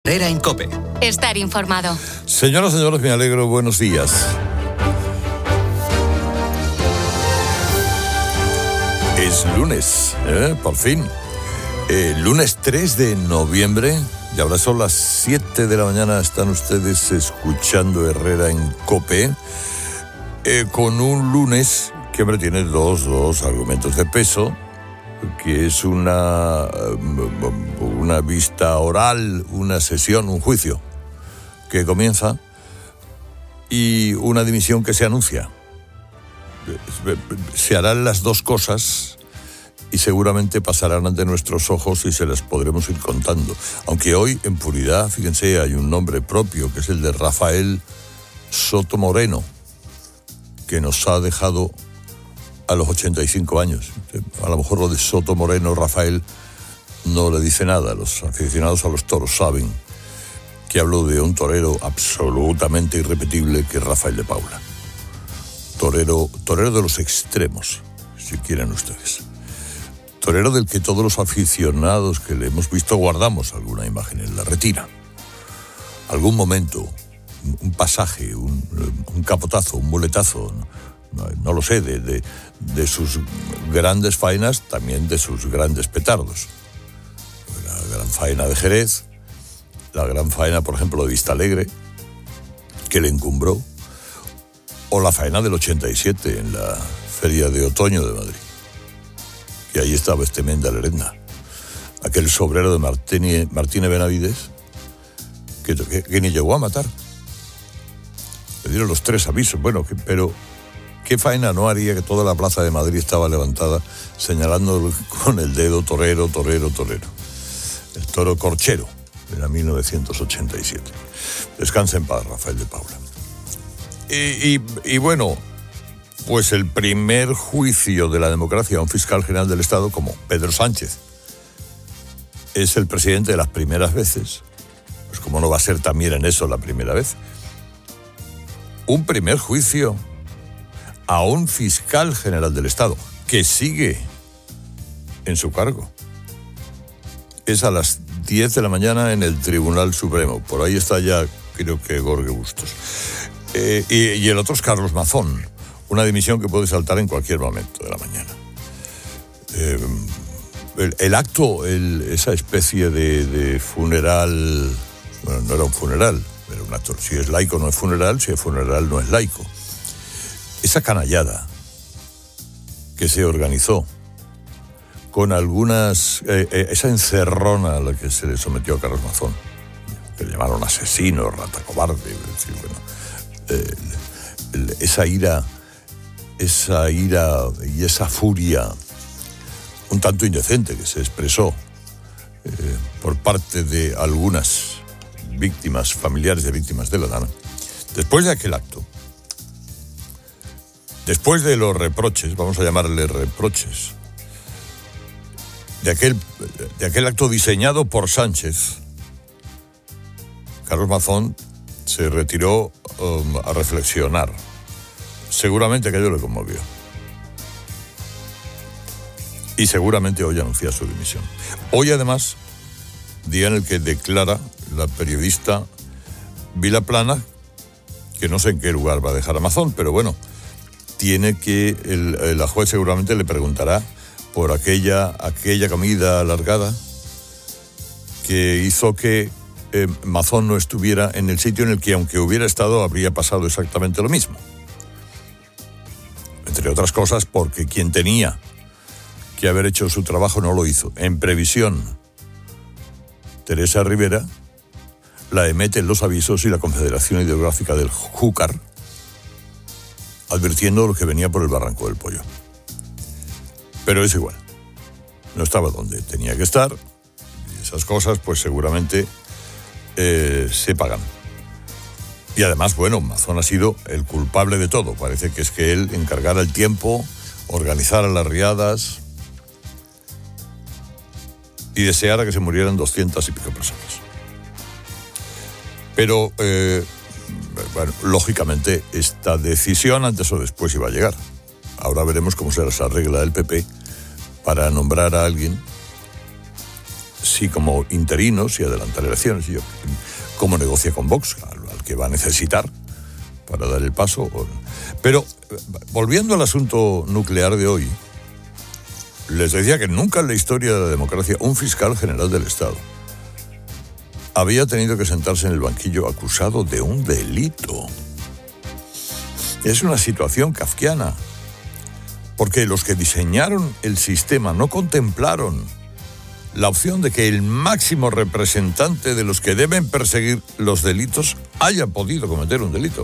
Herrera en COPE. Estar informado. Señoras y señores, me alegro. Buenos días. Es lunes, por fin. Lunes 3 de noviembre. Y ahora son las 7 de la mañana. Están ustedes escuchando Herrera en COPE. Con un lunes que hombre, tiene dos argumentos de peso, que es una vista oral, una sesión, un juicio que comienza y una dimisión que se anuncia. Se harán las dos cosas y seguramente pasarán ante nuestros ojos y se las podremos ir contando. Aunque hoy, en puridad, fíjense, hay un nombre propio, que es el de Rafael Soto Moreno, que nos ha dejado a los 85 años. A lo mejor lo de Soto Moreno, Rafael, no le dice nada. Los aficionados a los toros saben que hablo de un torero absolutamente irrepetible, que es Rafael de Paula. Torero de los extremos, si quieren ustedes. Torero del que todos los aficionados que le hemos visto guardamos alguna imagen en la retina. Algún momento, un pasaje, un capotazo, un muletazo, no lo sé, de sus grandes faenas, también de sus grandes petardos. La gran faena de Jerez, la gran faena, por ejemplo, de Vistalegre, que le encumbró, o la faena del 87 en la Feria de Otoño de Madrid. Y ahí estaba este Menda Lerenda, aquel sobrero de Martínez Benavides, que ni llegó a matar. Le dieron los 3 avisos, pero ¿qué faena no haría que toda la plaza de Madrid estaba levantada señalando con el dedo torero, torero, torero? El toro corchero, era 1987. Descansa en paz, Rafael de Paula. Y bueno, pues el primer juicio de la democracia a un fiscal general del Estado, como Pedro Sánchez es el presidente de las primeras veces, pues como no va a ser también en eso la primera vez. Un primer juicio a un fiscal general del Estado que sigue en su cargo. Es a las 10 de la mañana en el Tribunal Supremo. Por ahí está ya, creo que Jorge Bustos. Y el otro es Carlos Mazón. Una dimisión que puede saltar en cualquier momento de la mañana. El acto, esa especie de funeral, bueno, no era un funeral, era un acto. Si es laico no es funeral, si es funeral no es laico. Esa canallada que se organizó con algunas, esa encerrona a la que se le sometió a Carlos Mazón, que le llamaron asesino, rata cobarde, es decir, esa ira y esa furia un tanto indecente que se expresó por parte de algunas víctimas, familiares de víctimas de la Dana, después de aquel acto, después de los reproches, vamos a llamarle reproches, de aquel acto diseñado por Sánchez, Carlos Mazón se retiró a reflexionar. Seguramente aquello le conmovió. Y seguramente hoy anuncia su dimisión. Hoy, además, día en el que declara la periodista Vilaplana, que no sé en qué lugar va a dejar a Mazón, pero bueno, tiene que, la juez seguramente le preguntará por aquella comida alargada que hizo que Mazón no estuviera en el sitio en el que, aunque hubiera estado, habría pasado exactamente lo mismo. Entre otras cosas porque quien tenía que haber hecho su trabajo no lo hizo. En previsión, Teresa Rivera la emite en los avisos y la Confederación Hidrográfica del Júcar, advirtiendo lo que venía por el Barranco del Pollo. Pero es igual, no estaba donde tenía que estar, y esas cosas pues seguramente se pagan. Y además, bueno, Mazón ha sido el culpable de todo. Parece que es que él encargara el tiempo, organizara las riadas y deseara que se murieran 200 y pico personas. Pero, bueno, lógicamente, esta decisión antes o después iba a llegar. Ahora veremos cómo se las arregla el PP para nombrar a alguien si como interino, si adelantar elecciones, y cómo negocia con Vox, al que va a necesitar para dar el paso. Pero, volviendo al asunto nuclear de hoy, les decía que nunca en la historia de la democracia un fiscal general del Estado había tenido que sentarse en el banquillo acusado de un delito. Es una situación kafkiana, porque los que diseñaron el sistema no contemplaron la opción de que el máximo representante de los que deben perseguir los delitos haya podido cometer un delito.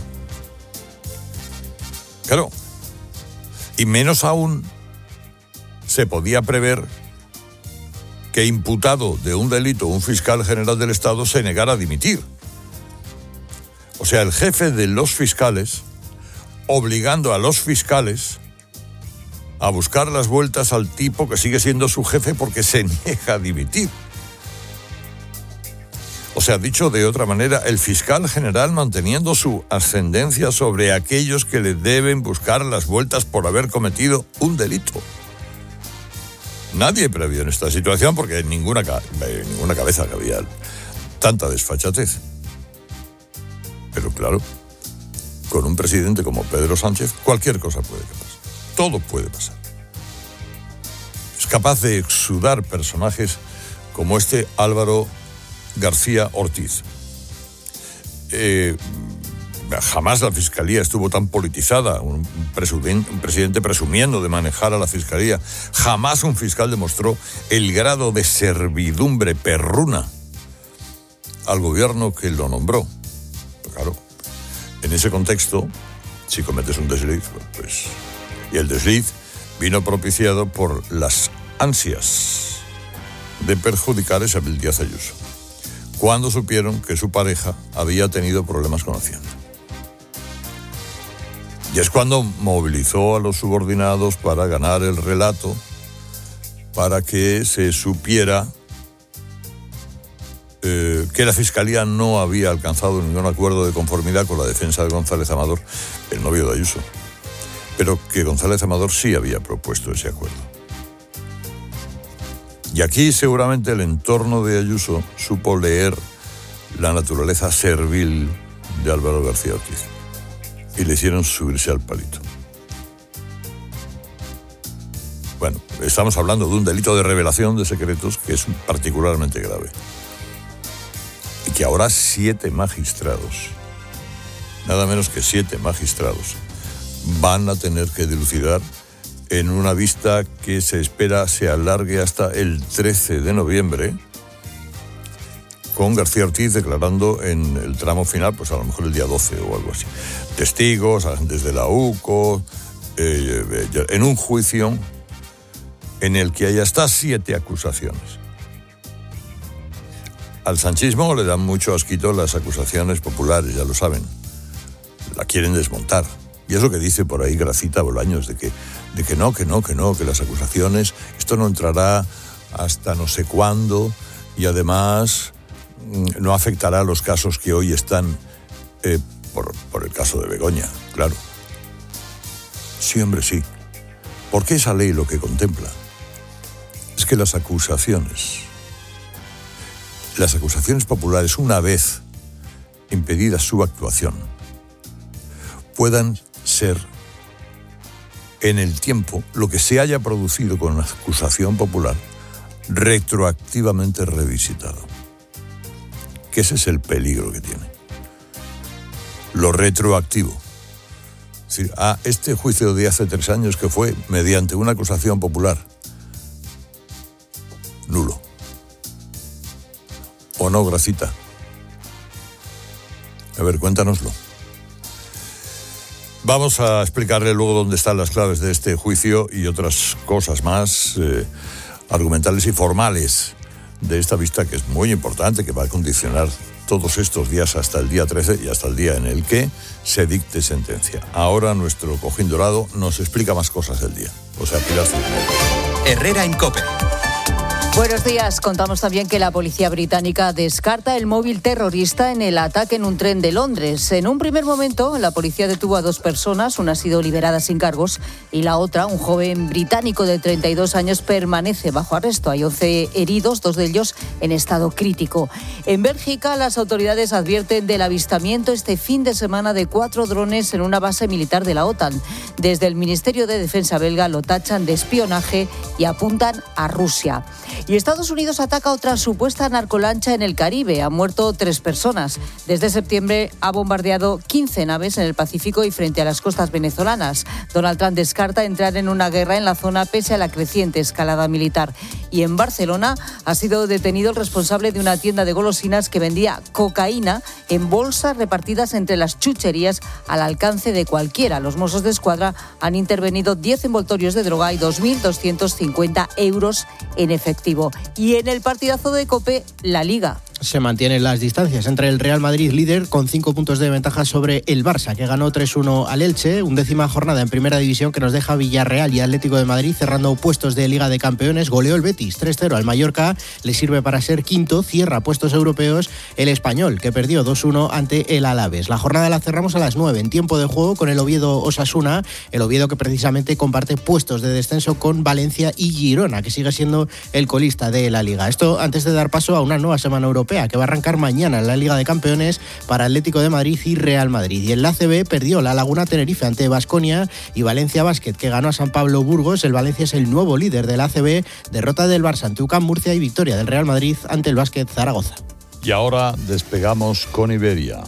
Claro, y menos aún se podía prever que imputado de un delito un fiscal general del Estado se negara a dimitir. O sea, el jefe de los fiscales obligando a los fiscales a buscar las vueltas al tipo que sigue siendo su jefe porque se niega a dimitir. O sea, dicho de otra manera, el fiscal general manteniendo su ascendencia sobre aquellos que le deben buscar las vueltas por haber cometido un delito. Nadie previó en esta situación porque en ninguna cabeza cabía tanta desfachatez. Pero claro, con un presidente como Pedro Sánchez, cualquier cosa puede pasar. Todo puede pasar. Es capaz de exudar personajes como este Álvaro García Ortiz. Jamás la Fiscalía estuvo tan politizada, un presidente presumiendo de manejar a la Fiscalía. Jamás un fiscal demostró el grado de servidumbre perruna al gobierno que lo nombró. Pero claro, en ese contexto, si cometes un desliz, pues... Y el desliz vino propiciado por las ansias de perjudicar a Isabel Díaz Ayuso, cuando supieron que su pareja había tenido problemas con Hacienda. Y es cuando movilizó a los subordinados para ganar el relato, para que se supiera que la Fiscalía no había alcanzado ningún acuerdo de conformidad con la defensa de González Amador, el novio de Ayuso, pero que González Amador sí había propuesto ese acuerdo. Y aquí seguramente el entorno de Ayuso supo leer la naturaleza servil de Álvaro García Ortiz y le hicieron subirse al palito. Bueno, estamos hablando de un delito de revelación de secretos que es particularmente grave y que ahora 7 magistrados, nada menos que 7 magistrados, van a tener que dilucidar en una vista que se espera se alargue hasta el 13 de noviembre, con García Ortiz declarando en el tramo final, pues a lo mejor el día 12 o algo así. Testigos, agentes de la UCO, en un juicio en el que hay hasta 7 acusaciones. Al sanchismo le dan mucho asquito las acusaciones populares, ya lo saben. La quieren desmontar. Y es lo que dice por ahí Gracita Bolaños, de que las acusaciones, esto no entrará hasta no sé cuándo, y además no afectará a los casos que hoy están por el caso de Begoña, claro. Sí, hombre, sí. Porque esa ley lo que contempla es que las acusaciones populares, una vez impedida su actuación, puedan ser en el tiempo lo que se haya producido con la acusación popular retroactivamente revisitado. Que ese es el peligro que tiene. Lo retroactivo. Es decir, este juicio de hace 3 años que fue mediante una acusación popular, nulo. ¿O no, Gracita? A ver, cuéntanoslo. Vamos a explicarle luego dónde están las claves de este juicio y otras cosas más argumentales y formales de esta vista, que es muy importante, que va a condicionar todos estos días hasta el día 13 y hasta el día en el que se dicte sentencia. Ahora nuestro cojín dorado nos explica más cosas del día. O sea, Pilar Cisneros. Herrera en COPE. Buenos días. Contamos también que la policía británica descarta el móvil terrorista en el ataque en un tren de Londres. En un primer momento, la policía detuvo a 2 personas, una ha sido liberada sin cargos y la otra, un joven británico de 32 años, permanece bajo arresto. Hay 11 heridos, 2 de ellos en estado crítico. En Bélgica, las autoridades advierten del avistamiento este fin de semana de 4 drones en una base militar de la OTAN. Desde el Ministerio de Defensa belga lo tachan de espionaje y apuntan a Rusia. Y Estados Unidos ataca otra supuesta narcolancha en el Caribe. Han muerto 3 personas. Desde septiembre ha bombardeado 15 naves en el Pacífico y frente a las costas venezolanas. Donald Trump descarta entrar en una guerra en la zona pese a la creciente escalada militar. Y en Barcelona ha sido detenido el responsable de una tienda de golosinas que vendía cocaína en bolsas repartidas entre las chucherías al alcance de cualquiera. Los Mossos de Escuadra han intervenido 10 envoltorios de droga y 2.250 euros en efectivo. Y en el partidazo de COPE, la Liga. Se mantienen las distancias entre el Real Madrid líder con 5 puntos de ventaja sobre el Barça, que ganó 3-1 al Elche, 11ª jornada en Primera División que nos deja Villarreal y Atlético de Madrid cerrando puestos de Liga de Campeones. Goleó el Betis 3-0 al Mallorca, le sirve para ser quinto, cierra puestos europeos el Español, que perdió 2-1 ante el Alavés. La jornada la cerramos a las 9 en tiempo de juego con el Oviedo Osasuna, el Oviedo que precisamente comparte puestos de descenso con Valencia y Girona, que sigue siendo el colista de la Liga. Esto antes de dar paso a una nueva semana europea que va a arrancar mañana en la Liga de Campeones para Atlético de Madrid y Real Madrid. Y en la ACB perdió la Laguna Tenerife ante Baskonia y Valencia Basket, que ganó a San Pablo Burgos. El Valencia es el nuevo líder de la ACB, derrota del Barça ante UCAM Murcia y victoria del Real Madrid ante el Basket Zaragoza. Y ahora despegamos con Iberia.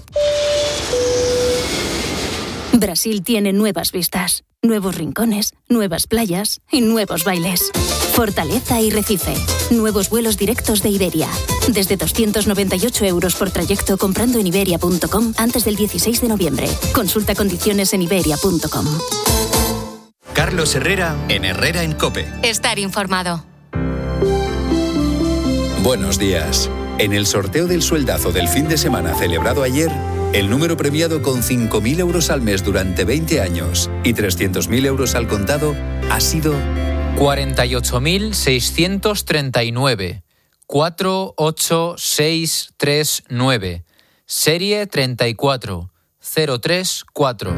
Brasil tiene nuevas vistas, nuevos rincones, nuevas playas y nuevos bailes. Fortaleza y Recife. Nuevos vuelos directos de Iberia. Desde 298 euros por trayecto comprando en iberia.com antes del 16 de noviembre. Consulta condiciones en iberia.com. Carlos Herrera en Herrera en COPE. Estar informado. Buenos días. En el sorteo del sueldazo del fin de semana celebrado ayer, el número premiado con 5.000 euros al mes durante 20 años y 300.000 euros al contado ha sido 48.639. 48639. Serie 34034.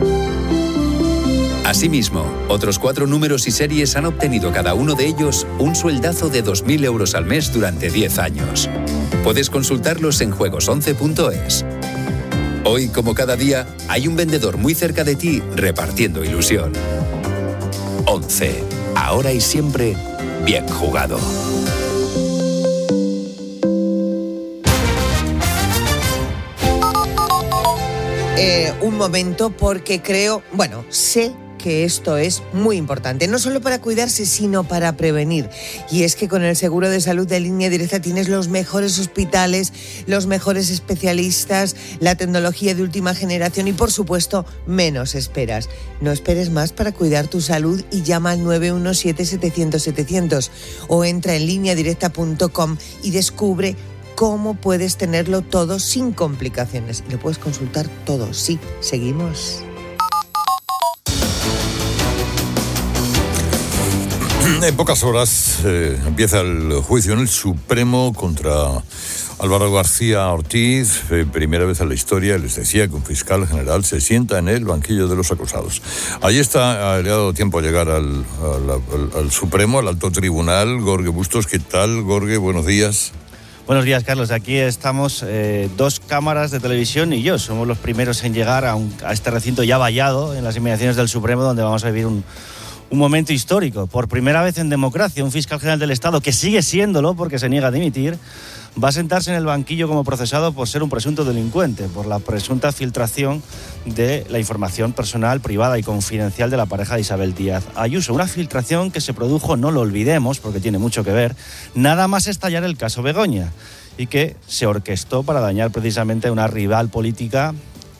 Asimismo, otros 4 números y series han obtenido cada uno de ellos un sueldazo de 2.000 euros al mes durante 10 años. Puedes consultarlos en juegos11.es. Hoy, como cada día, hay un vendedor muy cerca de ti repartiendo ilusión. 11. Ahora y siempre, bien jugado. Un momento, porque sé que esto es muy importante, no solo para cuidarse, sino para prevenir. Y es que con el seguro de salud de Línea Directa tienes los mejores hospitales, los mejores especialistas, la tecnología de última generación y, por supuesto, menos esperas. No esperes más para cuidar tu salud y llama al 917-700-700 o entra en lineadirecta.com y descubre cómo puedes tenerlo todo sin complicaciones. Y lo puedes consultar todo. Sí, seguimos. En pocas horas empieza el juicio en el Supremo contra Álvaro García Ortiz. Primera vez en la historia, les decía que un fiscal general se sienta en el banquillo de los acusados. Allí está, le ha dado tiempo a llegar al Supremo, al alto tribunal. Jorge Bustos, ¿qué tal? Jorge, buenos días. Buenos días, Carlos. Aquí estamos 2 cámaras de televisión y yo. Somos los primeros en llegar a este recinto ya vallado en las inmediaciones del Supremo, donde vamos a vivir un momento histórico. Por primera vez en democracia, un fiscal general del Estado, que sigue siéndolo porque se niega a dimitir, va a sentarse en el banquillo como procesado por ser un presunto delincuente, por la presunta filtración de la información personal, privada y confidencial de la pareja de Isabel Díaz Ayuso. Una filtración que se produjo, no lo olvidemos, porque tiene mucho que ver, nada más estallar el caso Begoña, y que se orquestó para dañar precisamente a una rival política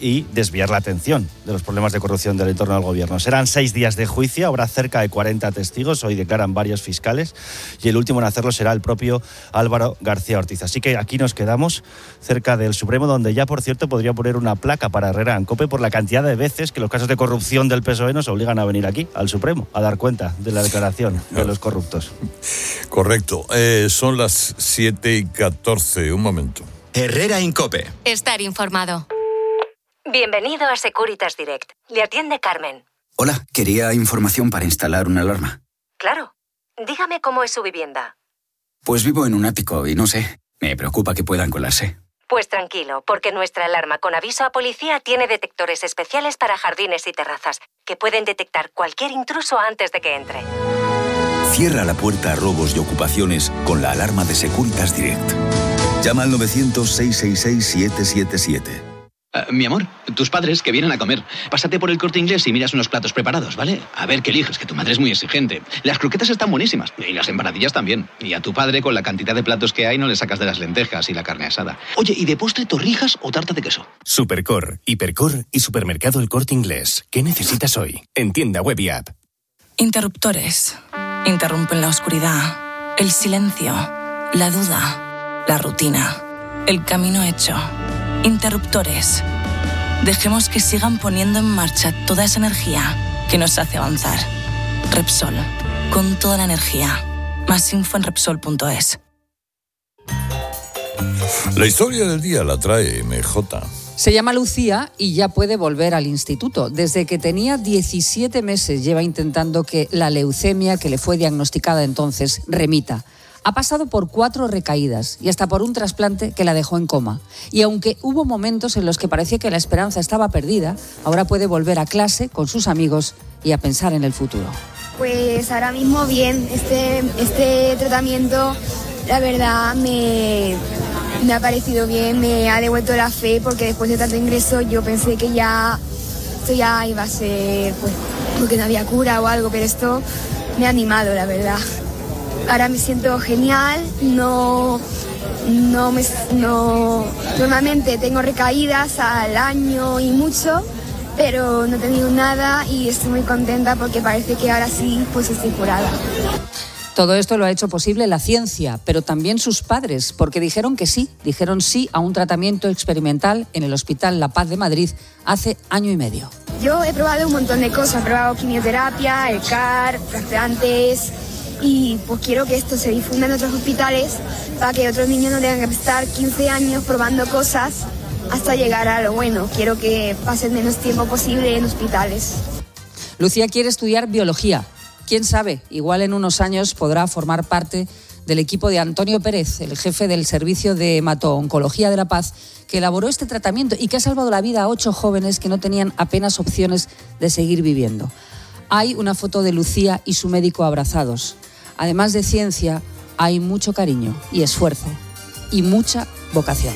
y desviar la atención de los problemas de corrupción del entorno del gobierno. Serán 6 días de juicio, habrá cerca de 40 testigos, hoy declaran varios fiscales, y el último en hacerlo será el propio Álvaro García Ortiz. Así que aquí nos quedamos cerca del Supremo, donde ya, por cierto, podría poner una placa para Herrera en COPE por la cantidad de veces que los casos de corrupción del PSOE nos obligan a venir aquí, al Supremo, a dar cuenta de la declaración de los corruptos. Correcto. Son las 7:14. Un momento. Herrera en COPE. Estar informado. Bienvenido a Securitas Direct. Le atiende Carmen. Hola, quería información para instalar una alarma. Claro. Dígame cómo es su vivienda. Pues vivo en un ático y no sé, me preocupa que puedan colarse. Pues tranquilo, porque nuestra alarma con aviso a policía tiene detectores especiales para jardines y terrazas, que pueden detectar cualquier intruso antes de que entre. Cierra la puerta a robos y ocupaciones con la alarma de Securitas Direct. Llama al 900-666-777. Mi amor, tus padres que vienen a comer. Pásate por el Corte Inglés y miras unos platos preparados, ¿vale? A ver qué eliges, que tu madre es muy exigente. Las croquetas están buenísimas y las empanadillas también. Y a tu padre, con la cantidad de platos que hay, no le sacas de las lentejas y la carne asada. Oye, ¿y de postre torrijas o tarta de queso? Supercor, Hipercor y Supermercado El Corte Inglés. ¿Qué necesitas hoy? En tienda web y app. Interruptores. Interrumpen la oscuridad, el silencio, la duda, la rutina, el camino hecho. Interruptores. Dejemos que sigan poniendo en marcha toda esa energía que nos hace avanzar. Repsol. Con toda la energía. Más info en Repsol.es. La historia del día la trae MJ. Se llama Lucía y ya puede volver al instituto. Desde que tenía 17 meses lleva intentando que la leucemia que le fue diagnosticada entonces remita. Ha pasado por 4 recaídas y hasta por un trasplante que la dejó en coma. Y aunque hubo momentos en los que parecía que la esperanza estaba perdida, ahora puede volver a clase con sus amigos y a pensar en el futuro. Pues ahora mismo bien, este tratamiento la verdad me ha parecido bien, me ha devuelto la fe, porque después de tanto ingreso yo pensé que esto ya iba a ser, pues, porque no había cura o algo, pero esto me ha animado, la verdad. Ahora me siento genial, normalmente tengo recaídas al año y mucho, pero no he tenido nada y estoy muy contenta porque parece que ahora sí pues estoy curada. Todo esto lo ha hecho posible la ciencia, pero también sus padres, porque dijeron sí a un tratamiento experimental en el Hospital La Paz de Madrid hace año y medio. Yo he probado un montón de cosas, he probado quimioterapia, el CAR, trasplantes, y pues quiero que esto se difunda en otros hospitales para que otros niños no tengan que estar 15 años probando cosas hasta llegar a lo bueno. Quiero que pasen menos tiempo posible en hospitales. Lucía quiere estudiar biología. Quién sabe, igual en unos años podrá formar parte del equipo de Antonio Pérez, el jefe del Servicio de Hemato-Oncología de La Paz, que elaboró este tratamiento y que ha salvado la vida a 8 jóvenes que no tenían apenas opciones de seguir viviendo. Hay una foto de Lucía y su médico abrazados. Además de ciencia, hay mucho cariño y esfuerzo y mucha vocación.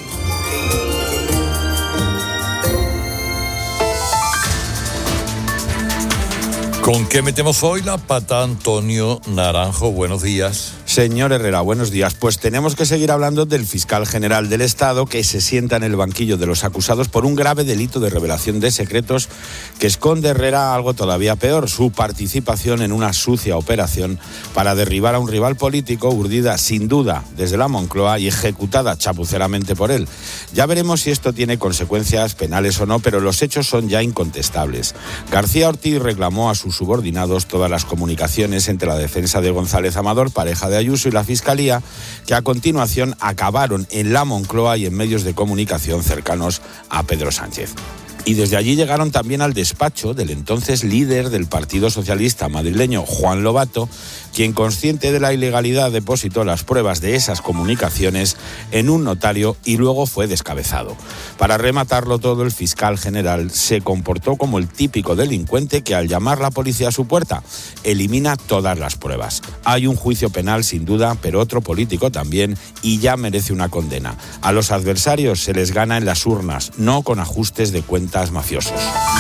¿Con qué metemos hoy la pata, Antonio Naranjo? Buenos días. Señor Herrera, buenos días. Pues tenemos que seguir hablando del fiscal general del Estado, que se sienta en el banquillo de los acusados por un grave delito de revelación de secretos que esconde, Herrera, algo todavía peor: su participación en una sucia operación para derribar a un rival político, urdida sin duda desde la Moncloa y ejecutada chapuceramente por él. Ya veremos si esto tiene consecuencias penales o no, pero los hechos son ya incontestables. García Ortiz reclamó a sus subordinados todas las comunicaciones entre la defensa de González Amador, pareja de Ayuso, y la Fiscalía, que a continuación acabaron en la Moncloa y en medios de comunicación cercanos a Pedro Sánchez. Y desde allí llegaron también al despacho del entonces líder del Partido Socialista madrileño, Juan Lobato, quien, consciente de la ilegalidad, depositó las pruebas de esas comunicaciones en un notario y luego fue descabezado. Para rematarlo todo, el fiscal general se comportó como el típico delincuente que, al llamar la policía a su puerta, elimina todas las pruebas. Hay un juicio penal sin duda, pero otro político también, y ya merece una condena. A los adversarios se les gana en las urnas, no con ajustes de cuentas mafiosos.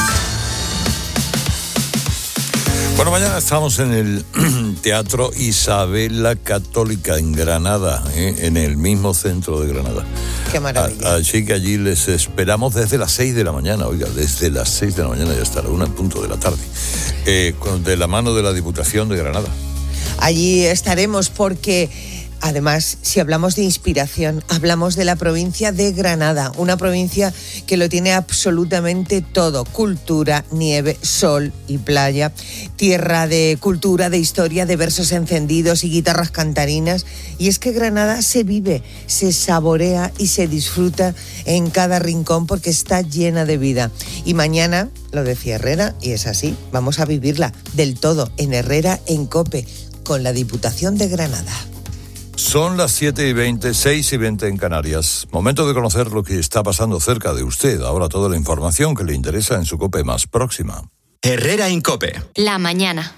Bueno, mañana estamos en el Teatro Isabel la Católica en Granada, en el mismo centro de Granada. Qué maravilla. Así que allí les esperamos desde las 6 de la mañana, oiga, desde las 6 de la mañana y hasta la 1:00 de la tarde, de la mano de la Diputación de Granada. Allí estaremos porque, además, si hablamos de inspiración, hablamos de la provincia de Granada, una provincia que lo tiene absolutamente todo: cultura, nieve, sol y playa, tierra de cultura, de historia, de versos encendidos y guitarras cantarinas. Y es que Granada se vive, se saborea y se disfruta en cada rincón porque está llena de vida. Y mañana, lo decía Herrera, y es así, vamos a vivirla del todo en Herrera en COPE, con la Diputación de Granada. Son las 7:20, 6:20 en Canarias. Momento de conocer lo que está pasando cerca de usted. Ahora toda la información que le interesa en su COPE más próxima. Herrera en COPE. La mañana.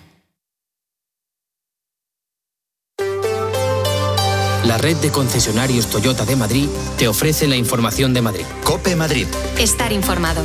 La red de concesionarios Toyota de Madrid te ofrece la información de Madrid. COPE Madrid. Estar informado.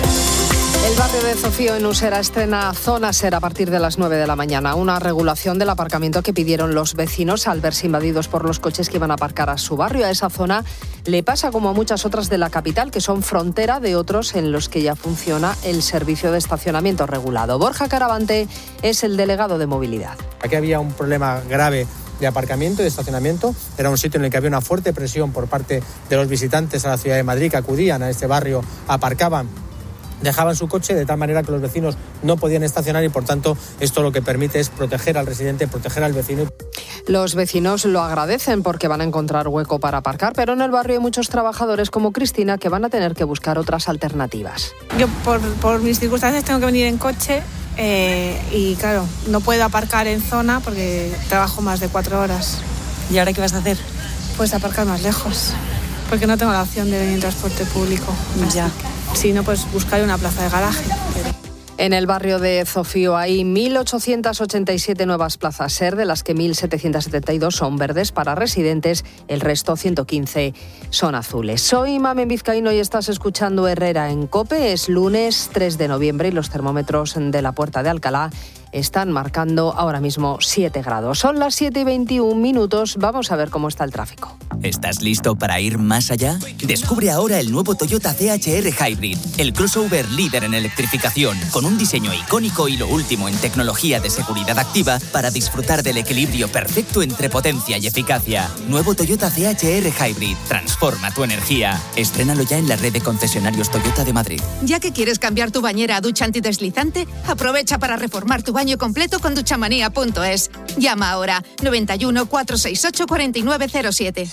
El barrio de Zofío en Usera estrena Zona Ser a partir de las 9 de la mañana, una regulación del aparcamiento que pidieron los vecinos al verse invadidos por los coches que iban a aparcar a su barrio. A esa zona le pasa como a muchas otras de la capital, que son frontera de otros en los que ya funciona el servicio de estacionamiento regulado. Borja Caravante es el delegado de movilidad. Aquí había un problema grave de aparcamiento y de estacionamiento. Era un sitio en el que había una fuerte presión por parte de los visitantes a la ciudad de Madrid que acudían a este barrio, aparcaban, dejaban su coche de tal manera que los vecinos no podían estacionar y por tanto esto lo que permite es proteger al residente, proteger al vecino. Los vecinos lo agradecen porque van a encontrar hueco para aparcar, pero en el barrio hay muchos trabajadores como Cristina que van a tener que buscar otras alternativas. Yo por mis circunstancias tengo que venir en coche y claro, no puedo aparcar en zona porque trabajo más de 4 horas. ¿Y ahora qué vas a hacer? Pues aparcar más lejos, porque no tengo la opción de venir en transporte público. Ya. Si no, pues buscar una plaza de garaje. En el barrio de Zofío hay 1.887 nuevas plazas SER, de las que 1.772 son verdes para residentes, el resto 115 son azules. Soy Mamen Vizcaíno y estás escuchando Herrera en COPE. Es lunes 3 de noviembre y los termómetros de la Puerta de Alcalá están marcando ahora mismo 7 grados. Son las 7:21. Vamos a ver cómo está el tráfico. ¿Estás listo para ir más allá? Descubre ahora el nuevo Toyota CHR Hybrid, el crossover líder en electrificación, con un diseño icónico y lo último en tecnología de seguridad activa para disfrutar del equilibrio perfecto entre potencia y eficacia. Nuevo Toyota CHR Hybrid. Transforma tu energía. Estrénalo ya en la red de concesionarios Toyota de Madrid. Ya que quieres cambiar tu bañera a ducha antideslizante, aprovecha para reformar tu baño completo con duchamanía.es. Llama ahora 91 468 4907.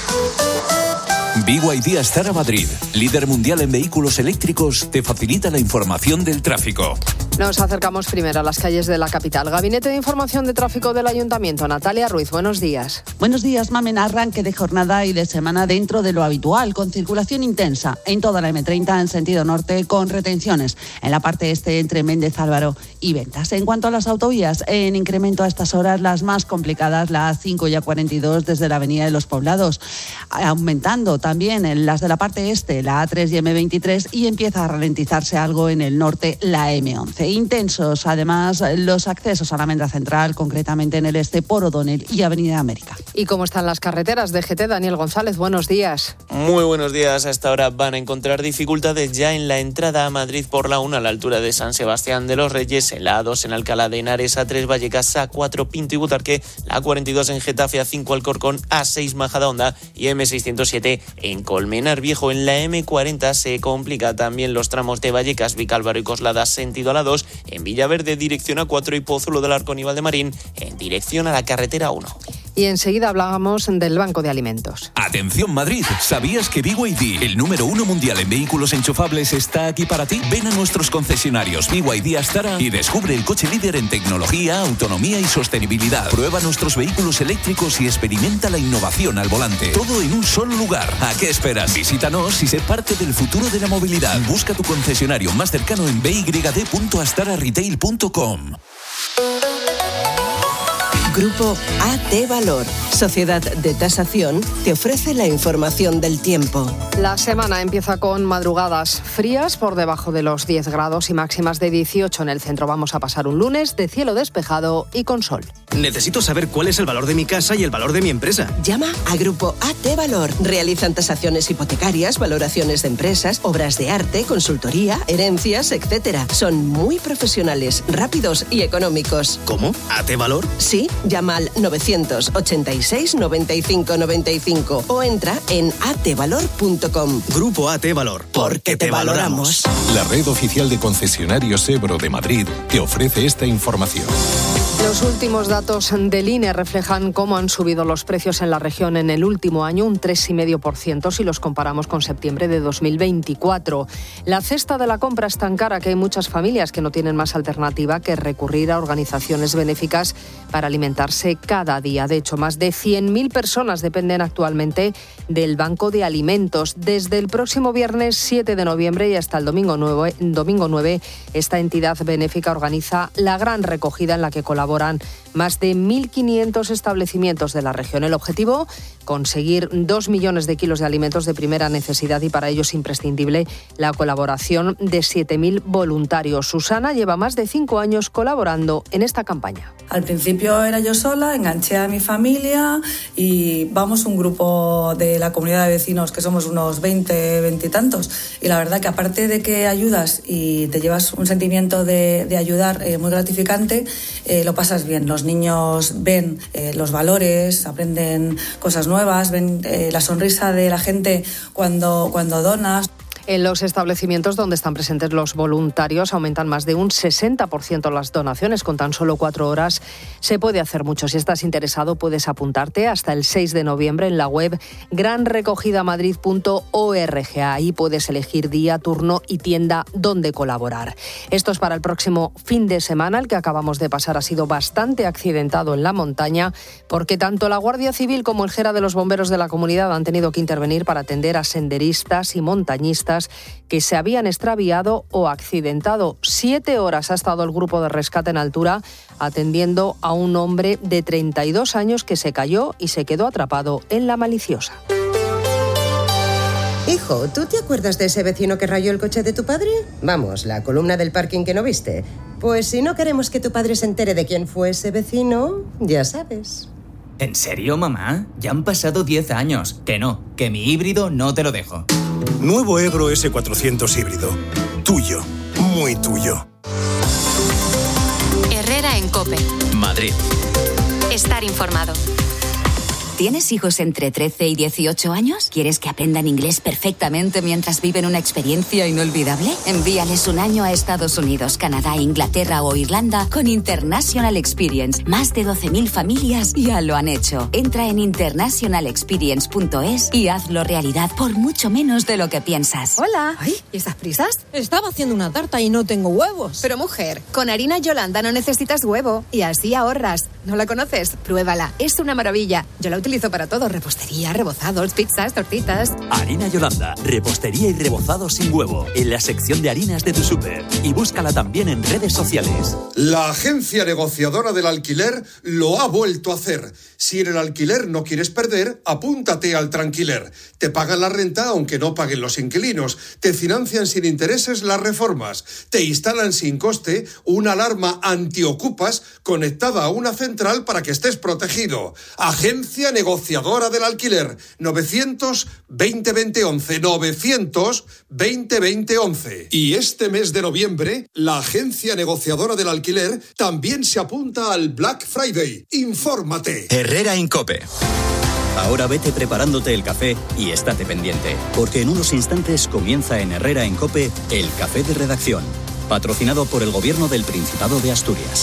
BYD Astara Madrid, líder mundial en vehículos eléctricos, te facilita la información del tráfico. Nos acercamos primero a las calles de la capital. Gabinete de Información de Tráfico del Ayuntamiento. Natalia Ruiz, buenos días. Buenos días, Mamen. Arranque de jornada y de semana dentro de lo habitual, con circulación intensa en toda la M30 en sentido norte, con retenciones en la parte este entre Méndez Álvaro y Ventas. En cuanto a las autovías, en incremento a estas horas, las más complicadas, la A5 y A42 desde la Avenida de los Poblados, aumentando también en las de la parte este, la A3 y M23, y empieza a ralentizarse algo en el norte, la M11. Intensos, además, los accesos a la Almendra Central, concretamente en el este por O'Donnell y Avenida América. ¿Y cómo están las carreteras? DGT, Daniel González, buenos días. Muy buenos días. Hasta ahora van a encontrar dificultades ya en la entrada a Madrid por la 1 a la altura de San Sebastián de los Reyes, en la A2 en Alcalá de Henares, A3 Vallecas, A4 Pinto y Butarque, la A42 en Getafe, A5 Alcorcón, A6 Majadahonda y M607 en Colmenar Viejo. En la M40 se complica también los tramos de Vallecas, Vicálvaro y Coslada sentido a la 2, en Villaverde dirección A4 y Pozuelo del Arcón y Valdemarín en dirección a la carretera 1. Y enseguida hablábamos del Banco de Alimentos. Atención Madrid, ¿sabías que BYD, el número 1 mundial en vehículos enchufables, está aquí para ti? Ven a nuestros concesionarios BYD Astara y descubre el coche líder en tecnología, autonomía y sostenibilidad. Prueba nuestros vehículos eléctricos y experimenta la innovación al volante. Todo en un solo lugar. ¿A qué esperas? Visítanos y sé parte del futuro de la movilidad. Busca tu concesionario más cercano en byd.astararetail.com. Grupo AT Valor, Sociedad de Tasación, te ofrece la información del tiempo. La semana empieza con madrugadas frías por debajo de los 10 grados y máximas de 18 en el centro. Vamos a pasar un lunes de cielo despejado y con sol. Necesito saber cuál es el valor de mi casa y el valor de mi empresa. Llama a Grupo AT Valor. Realizan tasaciones hipotecarias, valoraciones de empresas, obras de arte, consultoría, herencias, etc. Son muy profesionales, rápidos y económicos. ¿Cómo? ¿AT Valor? Sí, llama al 986 95 95 o entra en atvalor.com. Grupo AT Valor. Porque te valoramos. La red oficial de concesionarios Ebro de Madrid te ofrece esta información. Los últimos datos del INE reflejan cómo han subido los precios en la región en el último año, un 3,5% si los comparamos con septiembre de 2024. La cesta de la compra es tan cara que hay muchas familias que no tienen más alternativa que recurrir a organizaciones benéficas para alimentarse cada día. De hecho, más de 100.000 personas dependen actualmente del Banco de Alimentos. Desde el próximo viernes 7 de noviembre y hasta el domingo 9, esta entidad benéfica organiza la gran recogida en la que colaboran más de 1.500 establecimientos de la región. El objetivo, conseguir 2 millones de kilos de alimentos de primera necesidad, y para ello es imprescindible la colaboración de 7.000 voluntarios. Susana lleva más de 5 años colaborando en esta campaña. Al principio era yo sola, enganché a mi familia y vamos un grupo de la comunidad de vecinos que somos unos 20 y tantos. Y la verdad que aparte de que ayudas y te llevas un sentimiento de ayudar muy gratificante, lo pasas bien. Los niños ven los valores, aprenden cosas nuevas, ven la sonrisa de la gente cuando donas. En los establecimientos donde están presentes los voluntarios aumentan más de un 60% las donaciones. Con tan solo 4 horas se puede hacer mucho. Si estás interesado, puedes apuntarte hasta el 6 de noviembre en la web granrecogidamadrid.org. Ahí puedes elegir día, turno y tienda donde colaborar. Esto es para el próximo fin de semana. El que acabamos de pasar ha sido bastante accidentado en la montaña porque tanto la Guardia Civil como el Gera de los Bomberos de la comunidad han tenido que intervenir para atender a senderistas y montañistas que se habían extraviado o accidentado. 7 horas ha estado el grupo de rescate en altura atendiendo a un hombre de 32 años que se cayó y se quedó atrapado en la Maliciosa. Hijo, ¿tú te acuerdas de ese vecino que rayó el coche de tu padre? Vamos, la columna del parking que no viste. Pues si no queremos que tu padre se entere de quién fue ese vecino, ya sabes. ¿En serio, mamá? Ya han pasado 10 años. Que mi híbrido no te lo dejo. Nuevo Ebro S400 híbrido. Tuyo, muy tuyo. Herrera en COPE. Madrid. Estar informado. ¿Tienes hijos entre 13 y 18 años? ¿Quieres que aprendan inglés perfectamente mientras viven una experiencia inolvidable? Envíales un año a Estados Unidos, Canadá, Inglaterra o Irlanda con International Experience. Más de 12.000 familias ya lo han hecho. Entra en internationalexperience.es y hazlo realidad por mucho menos de lo que piensas. Hola. Ay, ¿y estas prisas? Estaba haciendo una tarta y no tengo huevos. Pero mujer, con harina Yolanda no necesitas huevo y así ahorras. ¿No la conoces? Pruébala. Es una maravilla. Yo la utilizo para todo. Repostería, rebozados, pizzas, tortitas. Harina Yolanda. Repostería y rebozado sin huevo. En la sección de harinas de tu súper. Y búscala también en redes sociales. La agencia negociadora del alquiler lo ha vuelto a hacer. Si en el alquiler no quieres perder, apúntate al Tranquiler. Te pagan la renta aunque no paguen los inquilinos. Te financian sin intereses las reformas. Te instalan sin coste una alarma antiocupas conectada a una central para que estés protegido. Agencia negociadora del alquiler. 900-2020-11. 900-2020-11. Y este mes de noviembre, la agencia negociadora del alquiler también se apunta al Black Friday. Infórmate. Herrera en COPE. Ahora vete preparándote el café y estate pendiente, porque en unos instantes comienza en Herrera en COPE el Café de Redacción, patrocinado por el Gobierno del Principado de Asturias.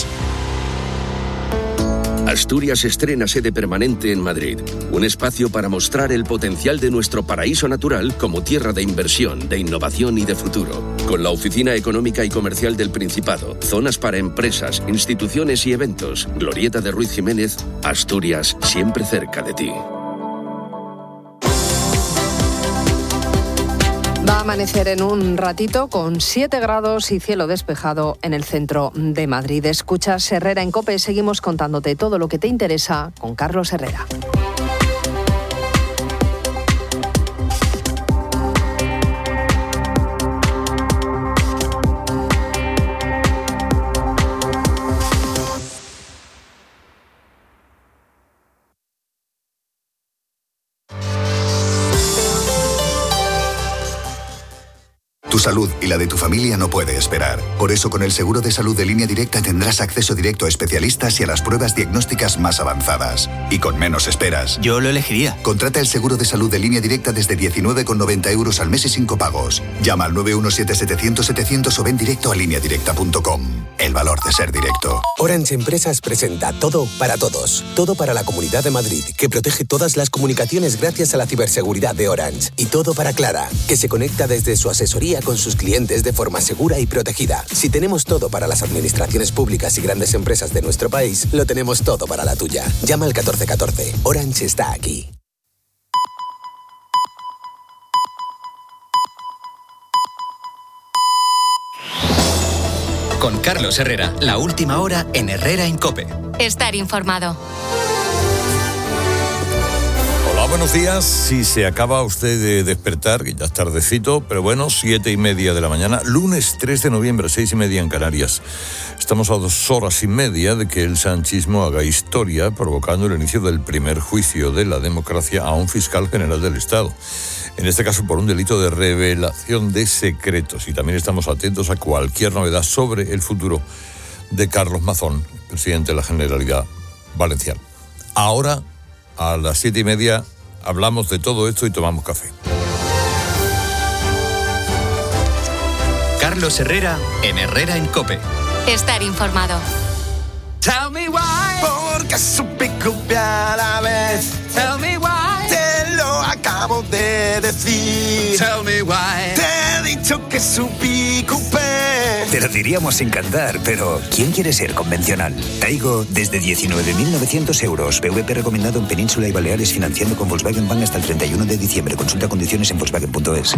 Asturias estrena sede permanente en Madrid, un espacio para mostrar el potencial de nuestro paraíso natural como tierra de inversión, de innovación y de futuro. Con la Oficina Económica y Comercial del Principado, zonas para empresas, instituciones y eventos, Glorieta de Ruiz Jiménez, Asturias siempre cerca de ti. Va a amanecer en un ratito con 7 grados y cielo despejado en el centro de Madrid. Escuchas Herrera en COPE. Seguimos contándote todo lo que te interesa con Carlos Herrera. Tu salud y la de tu familia no puede esperar. Por eso, con el seguro de salud de Línea Directa tendrás acceso directo a especialistas y a las pruebas diagnósticas más avanzadas. Y con menos esperas. Yo lo elegiría. Contrata el seguro de salud de Línea Directa desde 19,90 € al mes y sin copagos. Llama al 917-700-700 o ven directo a lineadirecta.com. El valor de ser directo. Orange Empresas presenta Todo para Todos. Todo para la Comunidad de Madrid, que protege todas las comunicaciones gracias a la ciberseguridad de Orange. Y todo para Clara, que se conecta desde su asesoría con sus clientes de forma segura y protegida. Si tenemos todo para las administraciones públicas y grandes empresas de nuestro país, lo tenemos todo para la tuya. Llama al 1414. Orange está aquí. Con Carlos Herrera, la última hora en Herrera en COPE. Estar informado. Hola, buenos días. Si se acaba usted de despertar, que ya es tardecito, pero bueno, 7:30 de la mañana, lunes 3 de noviembre, 6:30 en Canarias. Estamos a 2 horas y media de que el sanchismo haga historia, provocando el inicio del primer juicio de la democracia a un fiscal general del Estado. En este caso por un delito de revelación de secretos. Y también estamos atentos a cualquier novedad sobre el futuro de Carlos Mazón, presidente de la Generalidad Valenciana. Ahora, a las 7:30, hablamos de todo esto y tomamos café. Carlos Herrera en Herrera en COPE. Estar informado. Tell me why. Porque supe copiar a la vez. Tell me why. Te lo acabo de decir. Tell me why. Te he dicho que supe copiar. Te lo diríamos sin cantar, pero ¿quién quiere ser convencional? Taigo desde 19.900 €. PVP recomendado en Península y Baleares, financiando con Volkswagen Bank hasta el 31 de diciembre. Consulta condiciones en Volkswagen.es.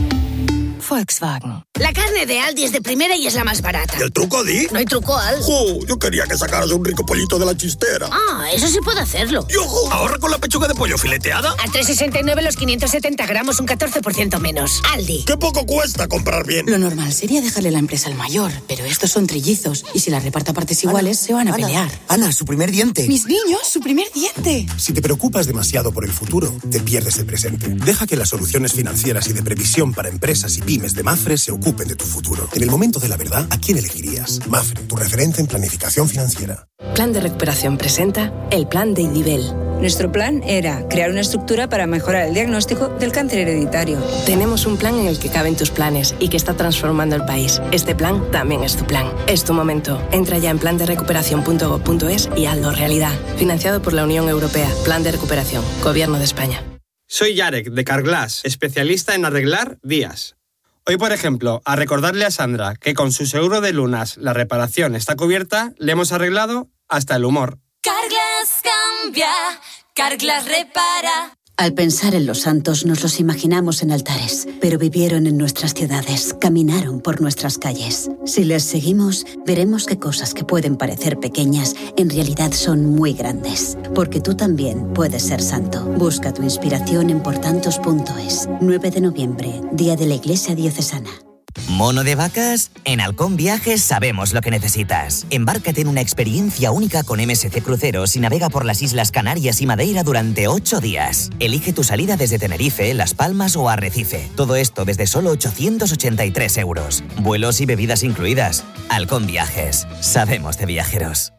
Volkswagen. La carne de Aldi es de primera y es la más barata. ¿Y el truco, Di? No hay truco, Al. Yo quería que sacaras un rico pollito de la chistera. Ah, eso sí puedo hacerlo. ¿Ahorra con la pechuga de pollo fileteada? A 3,69 los 570 gramos, un 14% menos. Aldi. ¡Qué poco cuesta comprar bien! Lo normal sería dejarle la empresa al mayor, pero estos son trillizos y si la reparte a partes iguales se van a pelear. Ana, su primer diente. ¡Mis niños, su primer diente! Si te preocupas demasiado por el futuro, te pierdes el presente. Deja que las soluciones financieras y de previsión para empresas y pymes de Mafre se ocupen de tu futuro. En el momento de la verdad, ¿a quién elegirías? Mafre, tu referente en planificación financiera. Plan de Recuperación presenta el Plan de Idibel. Nuestro plan era crear una estructura para mejorar el diagnóstico del cáncer hereditario. Tenemos un plan en el que caben tus planes y que está transformando el país. Este plan también es tu plan. Es tu momento. Entra ya en planderecuperación.gov.es y hazlo realidad. Financiado por la Unión Europea. Plan de Recuperación. Gobierno de España. Soy Yarek, de Carglass, especialista en arreglar vías. Hoy, por ejemplo, a recordarle a Sandra que con su seguro de lunas la reparación está cubierta, le hemos arreglado hasta el humor. Carglass cambia, Carglass repara. Al pensar en los santos nos los imaginamos en altares, pero vivieron en nuestras ciudades, caminaron por nuestras calles. Si les seguimos, veremos que cosas que pueden parecer pequeñas en realidad son muy grandes, porque tú también puedes ser santo. Busca tu inspiración en portantos.es. 9 de noviembre, Día de la Iglesia Diocesana. ¿Mono de vacas? En Halcón Viajes sabemos lo que necesitas. Embárcate en una experiencia única con MSC Cruceros y navega por las Islas Canarias y Madeira durante 8 días. Elige tu salida desde Tenerife, Las Palmas o Arrecife. Todo esto desde solo 883 €. Vuelos y bebidas incluidas. Halcón Viajes. Sabemos de viajeros.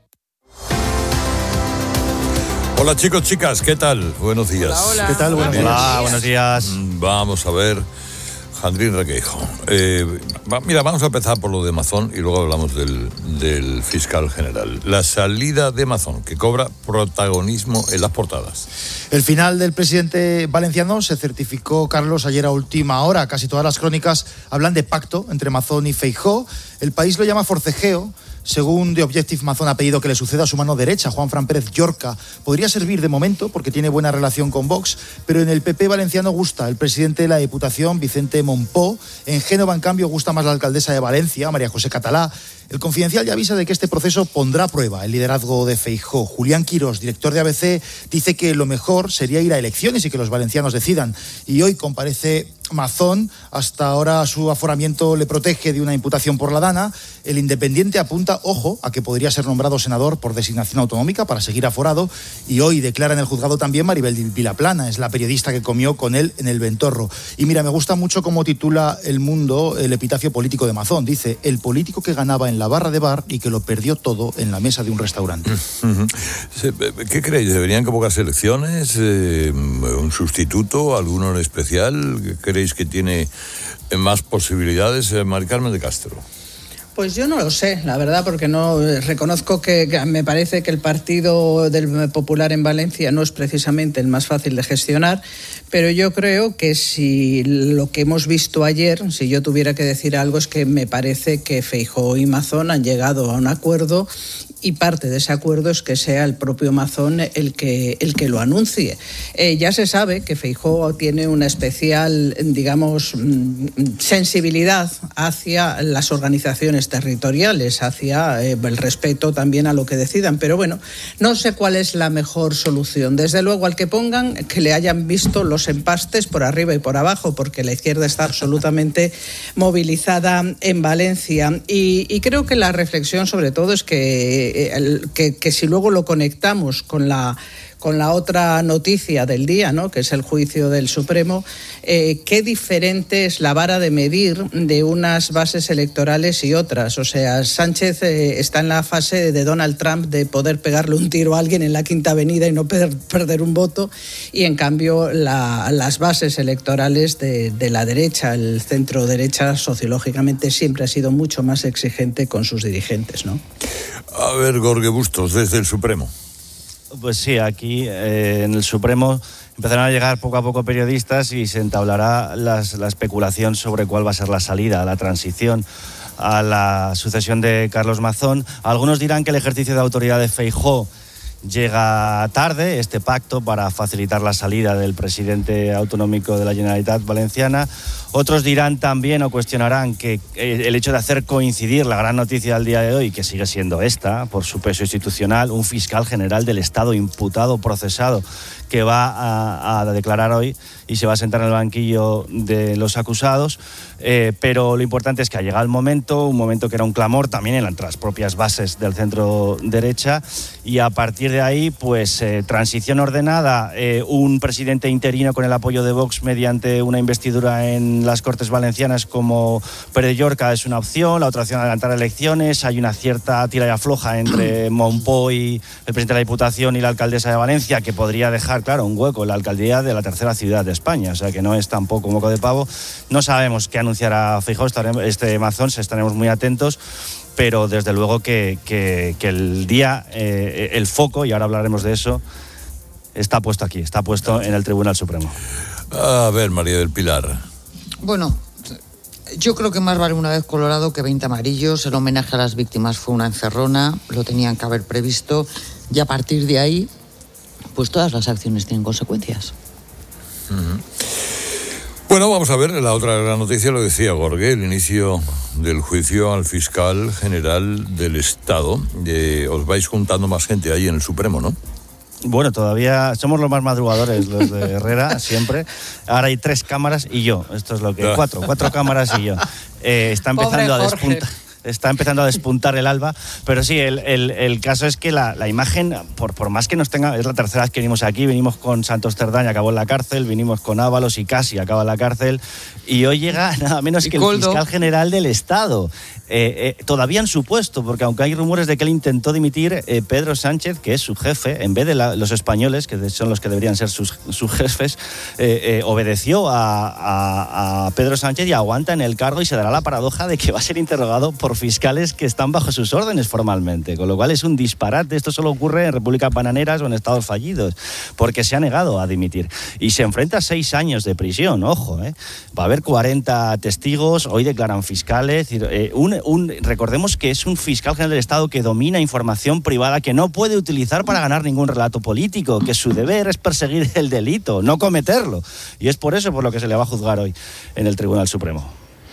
Hola chicos, chicas, ¿qué tal? Buenos días. Hola. ¿Qué tal? Buenos días. Hola, buenos días. Vamos a ver... Jandrín Requeijo. Mira, vamos a empezar por lo de Mazón y luego hablamos del fiscal general. La salida de Mazón, que cobra protagonismo en las portadas. El final del presidente valenciano se certificó, Carlos, ayer a última hora. Casi todas las crónicas hablan de pacto entre Mazón y Feijóo. El País lo llama forcejeo. Según The Objective, Mazón ha pedido que le suceda a su mano derecha, Juanfran Pérez Llorca. Podría servir de momento porque tiene buena relación con Vox, pero en el PP valenciano gusta el presidente de la Diputación, Vicente Monpó. En Génova, en cambio, gusta más la alcaldesa de Valencia, María José Catalá. El Confidencial ya avisa de que este proceso pondrá a prueba el liderazgo de Feijóo. Julián Quirós, director de ABC, dice que lo mejor sería ir a elecciones y que los valencianos decidan. Y hoy comparece Mazón. Hasta ahora su aforamiento le protege de una imputación por la Dana. El Independiente apunta, ojo, a que podría ser nombrado senador por designación autonómica para seguir aforado. Y hoy declara en el juzgado también Maribel Vilaplana, es la periodista que comió con él en el Ventorro. Y mira, me gusta mucho cómo titula El Mundo el epitafio político de Mazón. Dice: el político que ganaba en la barra de bar y que lo perdió todo en la mesa de un restaurante. ¿Qué creéis? ¿Deberían convocarse elecciones? ¿Un sustituto? ¿Alguno en especial? ¿Qué creéis que tiene más posibilidades? Mari Carmen de Castro. Pues yo no lo sé, la verdad, porque no reconozco que me parece que el Partido del Popular en Valencia no es precisamente el más fácil de gestionar, pero yo creo que si lo que hemos visto ayer, si yo tuviera que decir algo, es que me parece que Feijóo y Mazón han llegado a un acuerdo, y parte de ese acuerdo es que sea el propio Mazón el que lo anuncie. Ya se sabe que Feijóo tiene una especial, digamos, sensibilidad hacia las organizaciones territoriales, hacia el respeto también a lo que decidan, pero bueno, no sé cuál es la mejor solución. Desde luego, al que pongan, que le hayan visto los empastes por arriba y por abajo, porque la izquierda está absolutamente movilizada en Valencia. Y creo que la reflexión sobre todo es que si luego lo conectamos con la otra noticia del día, ¿no?, que es el juicio del Supremo, qué diferente es la vara de medir de unas bases electorales y otras. O sea, Sánchez está en la fase de Donald Trump de poder pegarle un tiro a alguien en la Quinta Avenida y no perder un voto, y en cambio las bases electorales de la derecha, el centro derecha, sociológicamente siempre ha sido mucho más exigente con sus dirigentes, ¿no? A ver, Jorge Bustos, desde el Supremo. Pues sí, aquí en el Supremo empezarán a llegar poco a poco periodistas y se entablará la especulación sobre cuál va a ser la salida, la transición a la sucesión de Carlos Mazón. Algunos dirán que el ejercicio de autoridad de Feijóo llega tarde, este pacto para facilitar la salida del presidente autonómico de la Generalitat Valenciana. Otros dirán también o cuestionarán que el hecho de hacer coincidir la gran noticia del día de hoy, que sigue siendo esta, por su peso institucional, un fiscal general del Estado imputado, procesado, que va a declarar hoy y se va a sentar en el banquillo de los acusados, pero lo importante es que ha llegado el momento, un momento que era un clamor también entre las propias bases del centro derecha, y a partir de ahí, pues transición ordenada, un presidente interino con el apoyo de Vox mediante una investidura en las Cortes Valencianas como Pérez Llorca es una opción, la otra opción adelantar elecciones, hay una cierta tira y afloja entre Monpó y el presidente de la Diputación y la alcaldesa de Valencia, que podría dejar, claro, un hueco en la alcaldía de la tercera ciudad de España, o sea que no es tampoco un moco de pavo. No sabemos qué anunciará Feijóo, Mazón, estaremos muy atentos, pero desde luego que el día, el foco, y ahora hablaremos de eso, está puesto aquí, está puesto en el Tribunal Supremo. A ver, María del Pilar. Bueno, yo creo que más vale una vez colorado que 20 amarillos. El homenaje a las víctimas fue una encerrona, lo tenían que haber previsto, y a partir de ahí, pues todas las acciones tienen consecuencias. Bueno, vamos a ver, la otra gran noticia, lo decía Jorge, el inicio del juicio al fiscal general del Estado. Os vais juntando más gente ahí en el Supremo, ¿no? Bueno, todavía somos los más madrugadores, los de Herrera, siempre. Ahora hay 3 cámaras y yo. Esto es lo que... 4 cámaras y yo. Está empezando a despuntar. Está empezando a despuntar el alba, pero sí, el caso es que la imagen, por más que nos tenga, es la tercera vez que venimos aquí, venimos con Santos Cerdán, acabó en la cárcel, vinimos con Ábalos y casi acaba en la cárcel, y hoy llega nada menos que el fiscal general del Estado. Todavía en su puesto, porque aunque hay rumores de que él intentó dimitir, Pedro Sánchez, que es su jefe, en vez de los españoles, que son los que deberían ser sus jefes, obedeció a Pedro Sánchez y aguanta en el cargo, y se dará la paradoja de que va a ser interrogado por por fiscales que están bajo sus órdenes formalmente, con lo cual es un disparate. Esto solo ocurre en repúblicas bananeras o en estados fallidos, porque se ha negado a dimitir. Y se enfrenta a 6 años de prisión, ojo, va a haber 40 testigos, hoy declaran fiscales. Recordemos que es un fiscal general del Estado que domina información privada que no puede utilizar para ganar ningún relato político, que su deber es perseguir el delito, no cometerlo. Y es por eso por lo que se le va a juzgar hoy en el Tribunal Supremo.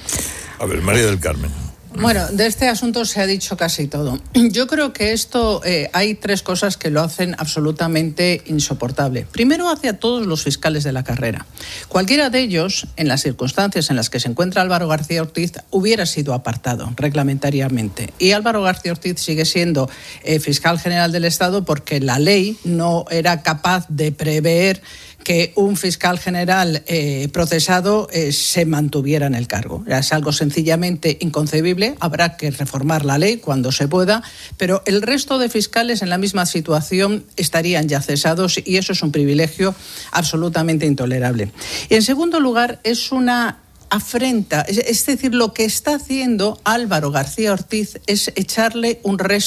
A ver, María del Carmen. Bueno, de este asunto se ha dicho casi todo. Yo creo que esto, hay 3 cosas que lo hacen absolutamente insoportable. Primero, hacia todos los fiscales de la carrera. Cualquiera de ellos, en las circunstancias en las que se encuentra Álvaro García Ortiz, hubiera sido apartado reglamentariamente. Y Álvaro García Ortiz sigue siendo fiscal general del Estado porque la ley no era capaz de prever que un fiscal general procesado se mantuviera en el cargo. Es algo sencillamente inconcebible. Habrá que reformar la ley cuando se pueda, pero el resto de fiscales en la misma situación estarían ya cesados y eso es un privilegio absolutamente intolerable. Y en segundo lugar, es una afrenta, es decir, lo que está haciendo Álvaro García Ortiz es echarle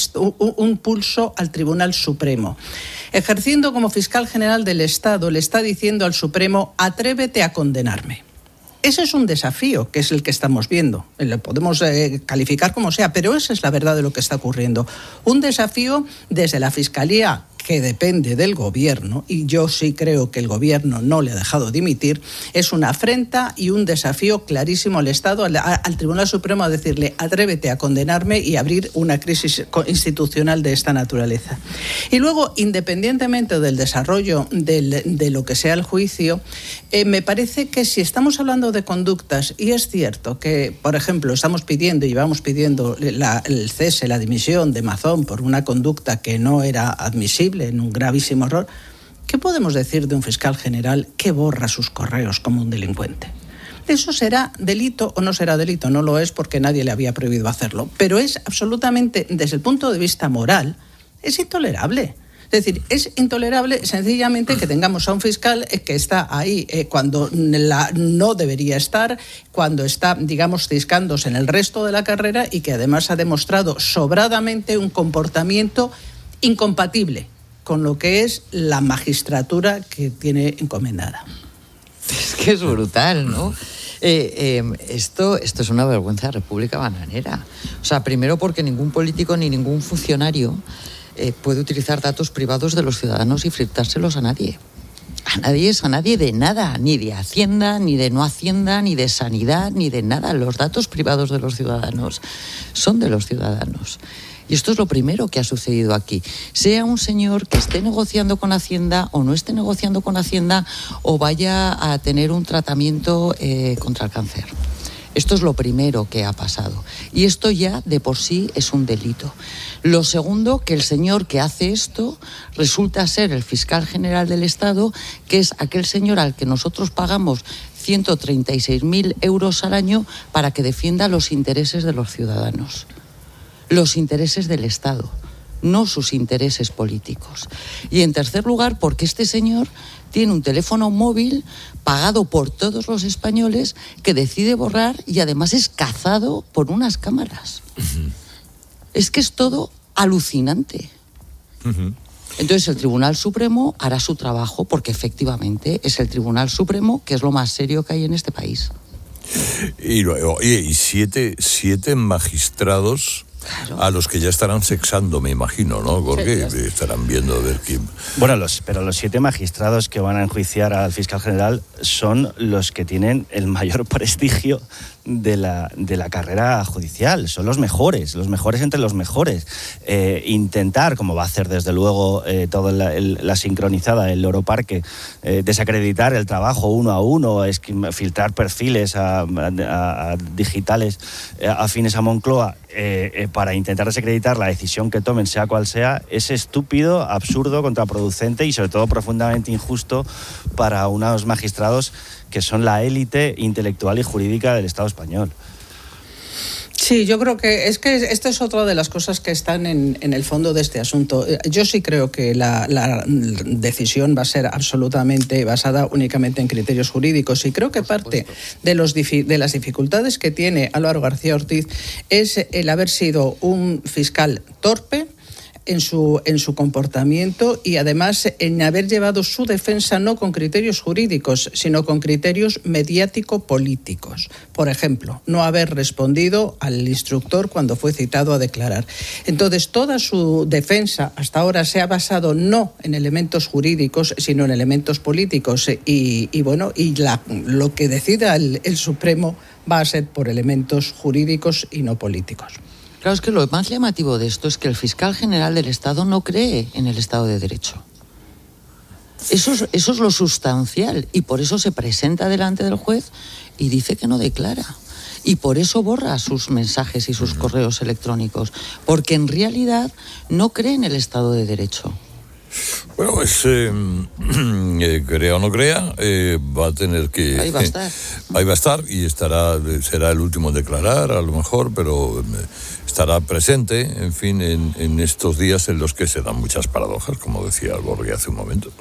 un pulso al Tribunal Supremo. Ejerciendo como fiscal general del Estado, le está diciendo al Supremo: atrévete a condenarme. Ese es un desafío, que es el que estamos viendo. Lo podemos calificar como sea, pero esa es la verdad de lo que está ocurriendo. Un desafío desde la Fiscalía, que depende del Gobierno, y yo sí creo que el Gobierno no le ha dejado dimitir, es una afrenta y un desafío clarísimo al Estado, al Tribunal Supremo, a decirle: atrévete a condenarme y abrir una crisis institucional de esta naturaleza. Y luego, independientemente del desarrollo de lo que sea el juicio, me parece que si estamos hablando de conductas, y es cierto que, por ejemplo, estamos pidiendo y llevamos pidiendo el cese, la dimisión de Mazón por una conducta que no era admisible, en un gravísimo error, ¿qué podemos decir de un fiscal general que borra sus correos como un delincuente? ¿Eso será delito o no será delito? No lo es porque nadie le había prohibido hacerlo, pero es absolutamente, desde el punto de vista moral, es intolerable. Es decir, es intolerable sencillamente que tengamos a un fiscal que está ahí cuando no debería estar, cuando está, digamos, ciscándose en el resto de la carrera y que además ha demostrado sobradamente un comportamiento incompatible con lo que es la magistratura que tiene encomendada. Es que es brutal, ¿no? Esto es una vergüenza de República Bananera. O sea, primero porque ningún político ni ningún funcionario puede utilizar datos privados de los ciudadanos y flirtárselos a nadie. A nadie de nada, ni de Hacienda, ni de no Hacienda, ni de Sanidad, ni de nada. Los datos privados de los ciudadanos son de los ciudadanos. Y esto es lo primero que ha sucedido aquí. Sea un señor que esté negociando con Hacienda o no esté negociando con Hacienda o vaya a tener un tratamiento contra el cáncer. Esto es lo primero que ha pasado. Y esto ya de por sí es un delito. Lo segundo, que el señor que hace esto resulta ser el fiscal general del Estado, que es aquel señor al que nosotros pagamos 136.000 euros al año para que defienda los intereses de los ciudadanos. Los intereses del Estado, no sus intereses políticos. Y en tercer lugar, porque este señor tiene un teléfono móvil pagado por todos los españoles que decide borrar y además es cazado por unas cámaras. Uh-huh. Es que es todo alucinante. Uh-huh. Entonces el Tribunal Supremo hará su trabajo porque efectivamente es el Tribunal Supremo que es lo más serio que hay en este país. Y luego, oye, y siete magistrados... Claro. A los que ya estarán sexando, me imagino, ¿no? Porque sí, estarán viendo a ver quién... Bueno, pero los 7 magistrados que van a enjuiciar al fiscal general son los que tienen el mayor prestigio de la carrera judicial. Son los mejores entre los mejores. Intentar, como va a hacer desde luego toda la sincronizada, el Loro Parque, desacreditar el trabajo uno a uno, filtrar perfiles a digitales afines a Moncloa, para intentar desacreditar la decisión que tomen, sea cual sea, es estúpido, absurdo, contraproducente y sobre todo profundamente injusto para unos magistrados que son la élite intelectual y jurídica del Estado español. Sí, yo creo que esto es otra de las cosas que están en el fondo de este asunto. Yo sí creo que la decisión va a ser absolutamente basada únicamente en criterios jurídicos, y creo que parte de las dificultades que tiene Álvaro García Ortiz es el haber sido un fiscal torpe en su comportamiento, y además en haber llevado su defensa no con criterios jurídicos, sino con criterios mediático-políticos. Por ejemplo, no haber respondido al instructor cuando fue citado a declarar. Entonces, toda su defensa hasta ahora se ha basado no en elementos jurídicos, sino en elementos políticos, lo que decida el Supremo va a ser por elementos jurídicos y no políticos. Claro, es que lo más llamativo de esto es que el fiscal general del Estado no cree en el Estado de Derecho. Eso es lo sustancial, y por eso se presenta delante del juez y dice que no declara. Y por eso borra sus mensajes y sus correos electrónicos, porque en realidad no cree en el Estado de Derecho. Bueno, pues crea o no crea, va a tener que... Ahí va a estar. Ahí va a estar y será el último en declarar, a lo mejor, pero estará presente, en fin, en estos días en los que se dan muchas paradojas, como decía Borghi hace un momento.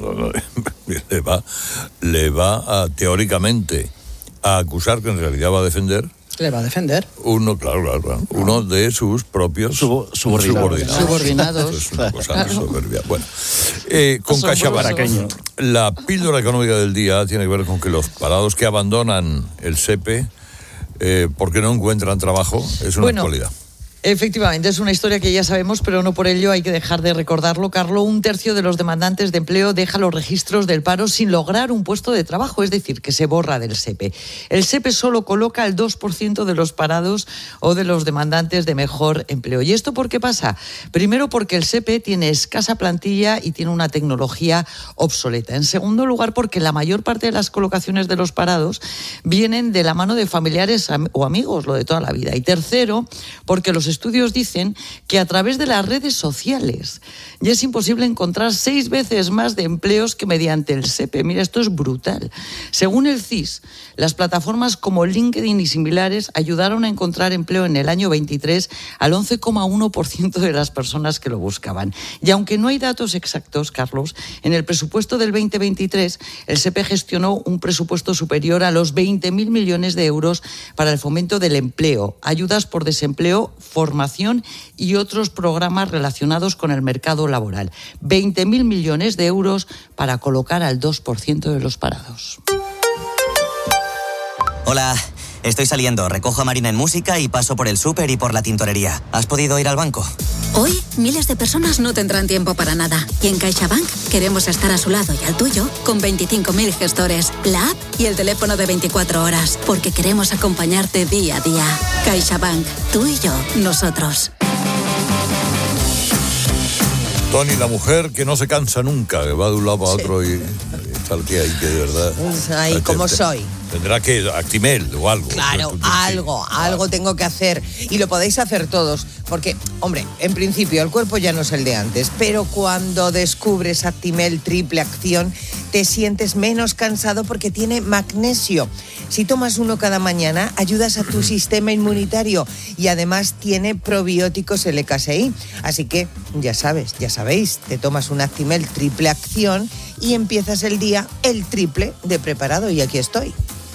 Le va teóricamente a acusar, que en realidad va a defender. Le va a defender. Uno de sus propios subordinados. Es una cosa soberbia. Bueno, con CaixaBank, la píldora económica del día tiene que ver con que los parados que abandonan el SEPE porque no encuentran trabajo es una actualidad. Efectivamente, es una historia que ya sabemos, pero no por ello hay que dejar de recordarlo, Carlos. 1/3 de los demandantes de empleo deja los registros del paro sin lograr un puesto de trabajo, es decir, que se borra del SEPE. El SEPE solo coloca el 2% de los parados o de los demandantes de mejor empleo. ¿Y esto por qué pasa? Primero, porque el SEPE tiene escasa plantilla y tiene una tecnología obsoleta. En segundo lugar, porque la mayor parte de las colocaciones de los parados vienen de la mano de familiares o amigos, lo de toda la vida. Y tercero, porque los estudios dicen que a través de las redes sociales ya es imposible encontrar 6 veces más de empleos que mediante el SEPE. Mira, esto es brutal. Según el CIS, las plataformas como LinkedIn y similares ayudaron a encontrar empleo en el año 23 al 11,1% de las personas que lo buscaban. Y aunque no hay datos exactos, Carlos, en el presupuesto del 2023 el SEPE gestionó un presupuesto superior a los 20.000 millones de euros para el fomento del empleo, ayudas por desempleo, formación y otros programas relacionados con el mercado laboral. 20.000 millones de euros para colocar al 2% de los parados. Hola, estoy saliendo. Recojo a Marina en música y paso por el súper y por la tintorería. ¿Has podido ir al banco? Hoy, miles de personas no tendrán tiempo para nada. Y en CaixaBank queremos estar a su lado y al tuyo con 25.000 gestores, la app y el teléfono de 24 horas. Porque queremos acompañarte día a día. CaixaBank, tú y yo, nosotros. Tony, la mujer que no se cansa nunca, que va de un lado para otro y tal que hay que de verdad... Ahí, como soy. Tendrá que Actimel o algo. Claro, algo tengo que hacer. Y lo podéis hacer todos. Porque, hombre, en principio el cuerpo ya no es el de antes. Pero cuando descubres Actimel Triple Acción, te sientes menos cansado porque tiene magnesio. Si tomas uno cada mañana, ayudas a tu sistema inmunitario. Y además tiene probióticos LKSI. Así que, ya sabéis, te tomas un Actimel Triple Acción y empiezas el día el triple de preparado. Y aquí estoy.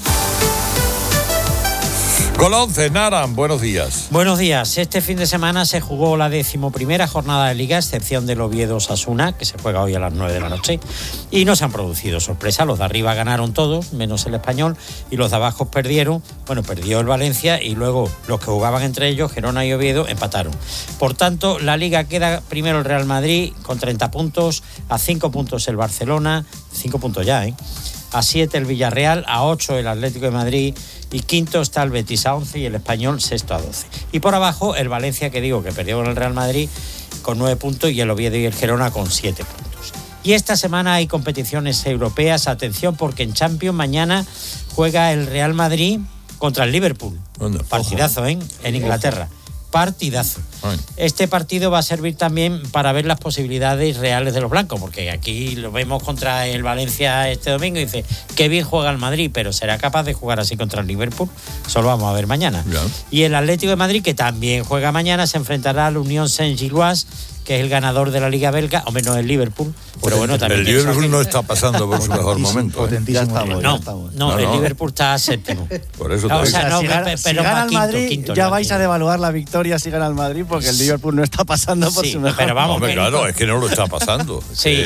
Con 11, Naran, buenos días. Buenos días. Este fin de semana se jugó la 11ª jornada de Liga, a excepción del Oviedo-Osasuna, que se juega hoy a las 9 de la noche. Y no se han producido sorpresas. Los de arriba ganaron todos, menos el Español, y los de abajo perdieron. Bueno, perdió el Valencia y luego los que jugaban entre ellos, Girona y Oviedo, empataron. Por tanto, la Liga queda primero el Real Madrid con 30 puntos, a 5 puntos el Barcelona, 5 puntos ya, a 7 el Villarreal, a 8 el Atlético de Madrid y quinto está el Betis a 11 y el Español sexto a 12. Y por abajo el Valencia, que digo que perdió con el Real Madrid con 9 puntos y el Oviedo y el Girona con 7 puntos. Y esta semana hay competiciones europeas, atención porque en Champions mañana juega el Real Madrid contra el Liverpool. Partidazo, en Inglaterra. Partidazo. Este partido va a servir también para ver las posibilidades reales de los blancos, porque aquí lo vemos contra el Valencia este domingo y dice, qué bien juega el Madrid, pero ¿será capaz de jugar así contra el Liverpool? Eso lo vamos a ver mañana. Ya. Y el Atlético de Madrid, que también juega mañana, se enfrentará al Unión Saint-Gilloise, que es el ganador de la Liga Belga, hombre, no el Liverpool, pero bueno, también... El Liverpool no está pasando por su mejor momento. Ya estamos. No, el Liverpool está séptimo. Por eso No, o sea, no, si pero gana el quinto, Madrid, ya vais a devaluar la victoria si gana el Madrid, porque el Liverpool no está pasando por su mejor. Pero vamos, hombre, claro, es que no lo está pasando. Sí.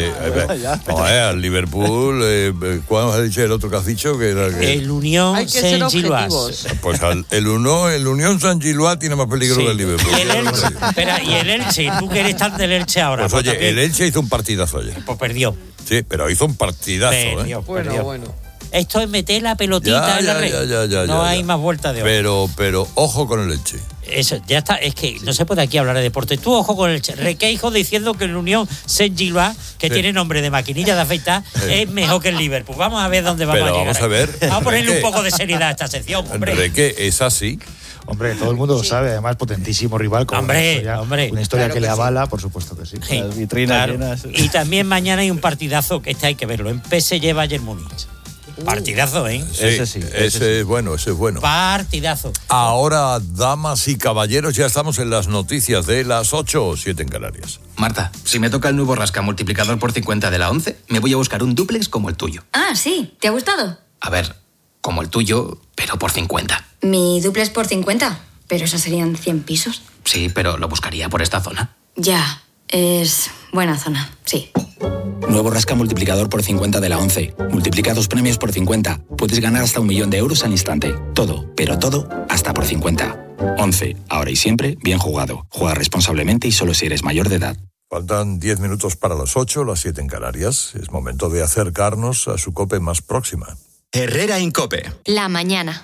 Al Liverpool, ¿cuándo has dicho el otro que has dicho? Que era que... El Unión Saint-Gilloise. Pues el Unión Saint-Gilloise tiene más peligro que el Liverpool. Y el Elche, espera, y el Elche, tú que eres tan del Elche ahora. Pues oye, también. el Elche hizo un partidazo ayer. Pues perdió. Sí, pero hizo un partidazo, Perdió. Bueno. Esto es meter la pelotita en la red. No hay más vuelta de hoja. Pero ojo con el Elche. Eso, ya está. Es que no se puede aquí hablar de deporte. Tú, ojo con el Elche. Requeijo diciendo que el Unión Saint-Gilloise, que tiene nombre de maquinilla de afeitar, es mejor que el Liverpool. Vamos a ver dónde vamos a llegar. Vamos a ver. Vamos a ponerle un poco de seriedad a esta sección, hombre. Reque es así. Hombre, todo el mundo lo sabe, además potentísimo rival con una historia claro que le sí. avala, por supuesto que sí. Las vitrinas llenas. Y también mañana hay un partidazo que hay que verlo, en PSG Bayern Múnich. Partidazo, ¿eh? Sí, ese es bueno. Partidazo. Ahora, damas y caballeros, ya estamos en las noticias de las 8:07 en Canarias. Marta, si me toca el nuevo rasca multiplicador por 50 de la 11, me voy a buscar un dúplex como el tuyo. Ah, sí. ¿Te ha gustado? A ver, como el tuyo, pero por 50. Mi dúplex por 50. Pero eso serían 100 pisos. Sí, pero lo buscaría por esta zona. Ya, es buena zona, sí. Nuevo rasca multiplicador por 50 de la 11. Multiplica 2 premios por 50. Puedes ganar hasta 1 millón de euros al instante. Todo, pero todo, hasta por 50. 11. Ahora y siempre, bien jugado. Juega responsablemente y solo si eres mayor de edad. Faltan 10 minutos para las 8, las 7 en Canarias. Es momento de acercarnos a su COPE más próxima. Herrera Incope. La mañana.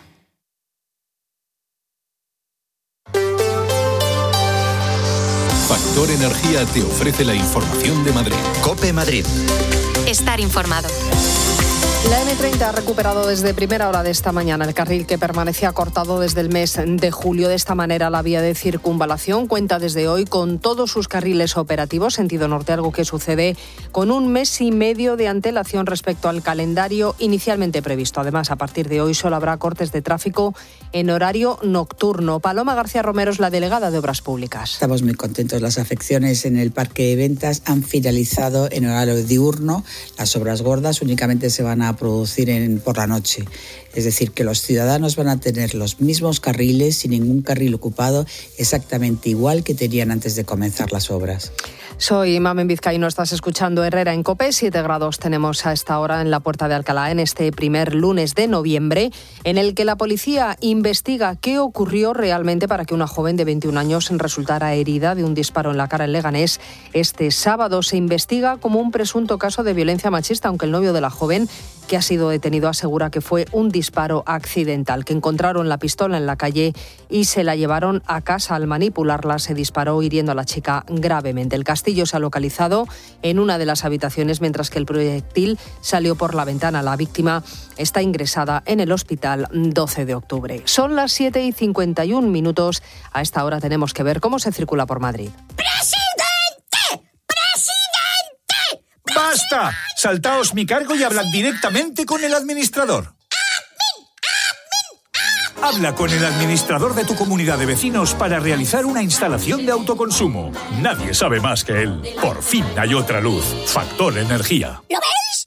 Factor Energía te ofrece la información de Madrid. COPE Madrid. Estar informado. La M30 ha recuperado desde primera hora de esta mañana el carril que permanecía cortado desde el mes de julio. De esta manera, la vía de circunvalación cuenta desde hoy con todos sus carriles operativos sentido norte, algo que sucede con 1 mes y medio de antelación respecto al calendario inicialmente previsto. Además, a partir de hoy solo habrá cortes de tráfico en horario nocturno. Paloma García Romero es la delegada de Obras Públicas. Estamos muy contentos. Las afecciones en el parque de ventas han finalizado en horario diurno. Las obras gordas únicamente se van a producir por la noche. Es decir, que los ciudadanos van a tener los mismos carriles, sin ningún carril ocupado, exactamente igual que tenían antes de comenzar las obras. Soy Mamen Vizcaíno, estás escuchando Herrera en COPE. 7 grados tenemos a esta hora en la Puerta de Alcalá, en este primer lunes de noviembre, en el que la policía investiga qué ocurrió realmente para que una joven de 21 años resultara herida de un disparo en la cara en Leganés. Este sábado se investiga como un presunto caso de violencia machista, aunque el novio de la joven, que ha sido detenido, asegura que fue un disparo accidental, que encontraron la pistola en la calle y se la llevaron a casa. Al manipularla se disparó hiriendo a la chica gravemente. El castillo se ha localizado en una de las habitaciones, mientras que el proyectil salió por la ventana. La víctima está ingresada en el hospital 12 de octubre. Son las 7:51. A esta hora tenemos que ver cómo se circula por Madrid. ¡Basta! Saltaos mi cargo y hablad directamente con el administrador. Habla con el administrador de tu comunidad de vecinos para realizar una instalación de autoconsumo. Nadie sabe más que él. Por fin hay otra luz. Factor Energía. ¿Lo veis?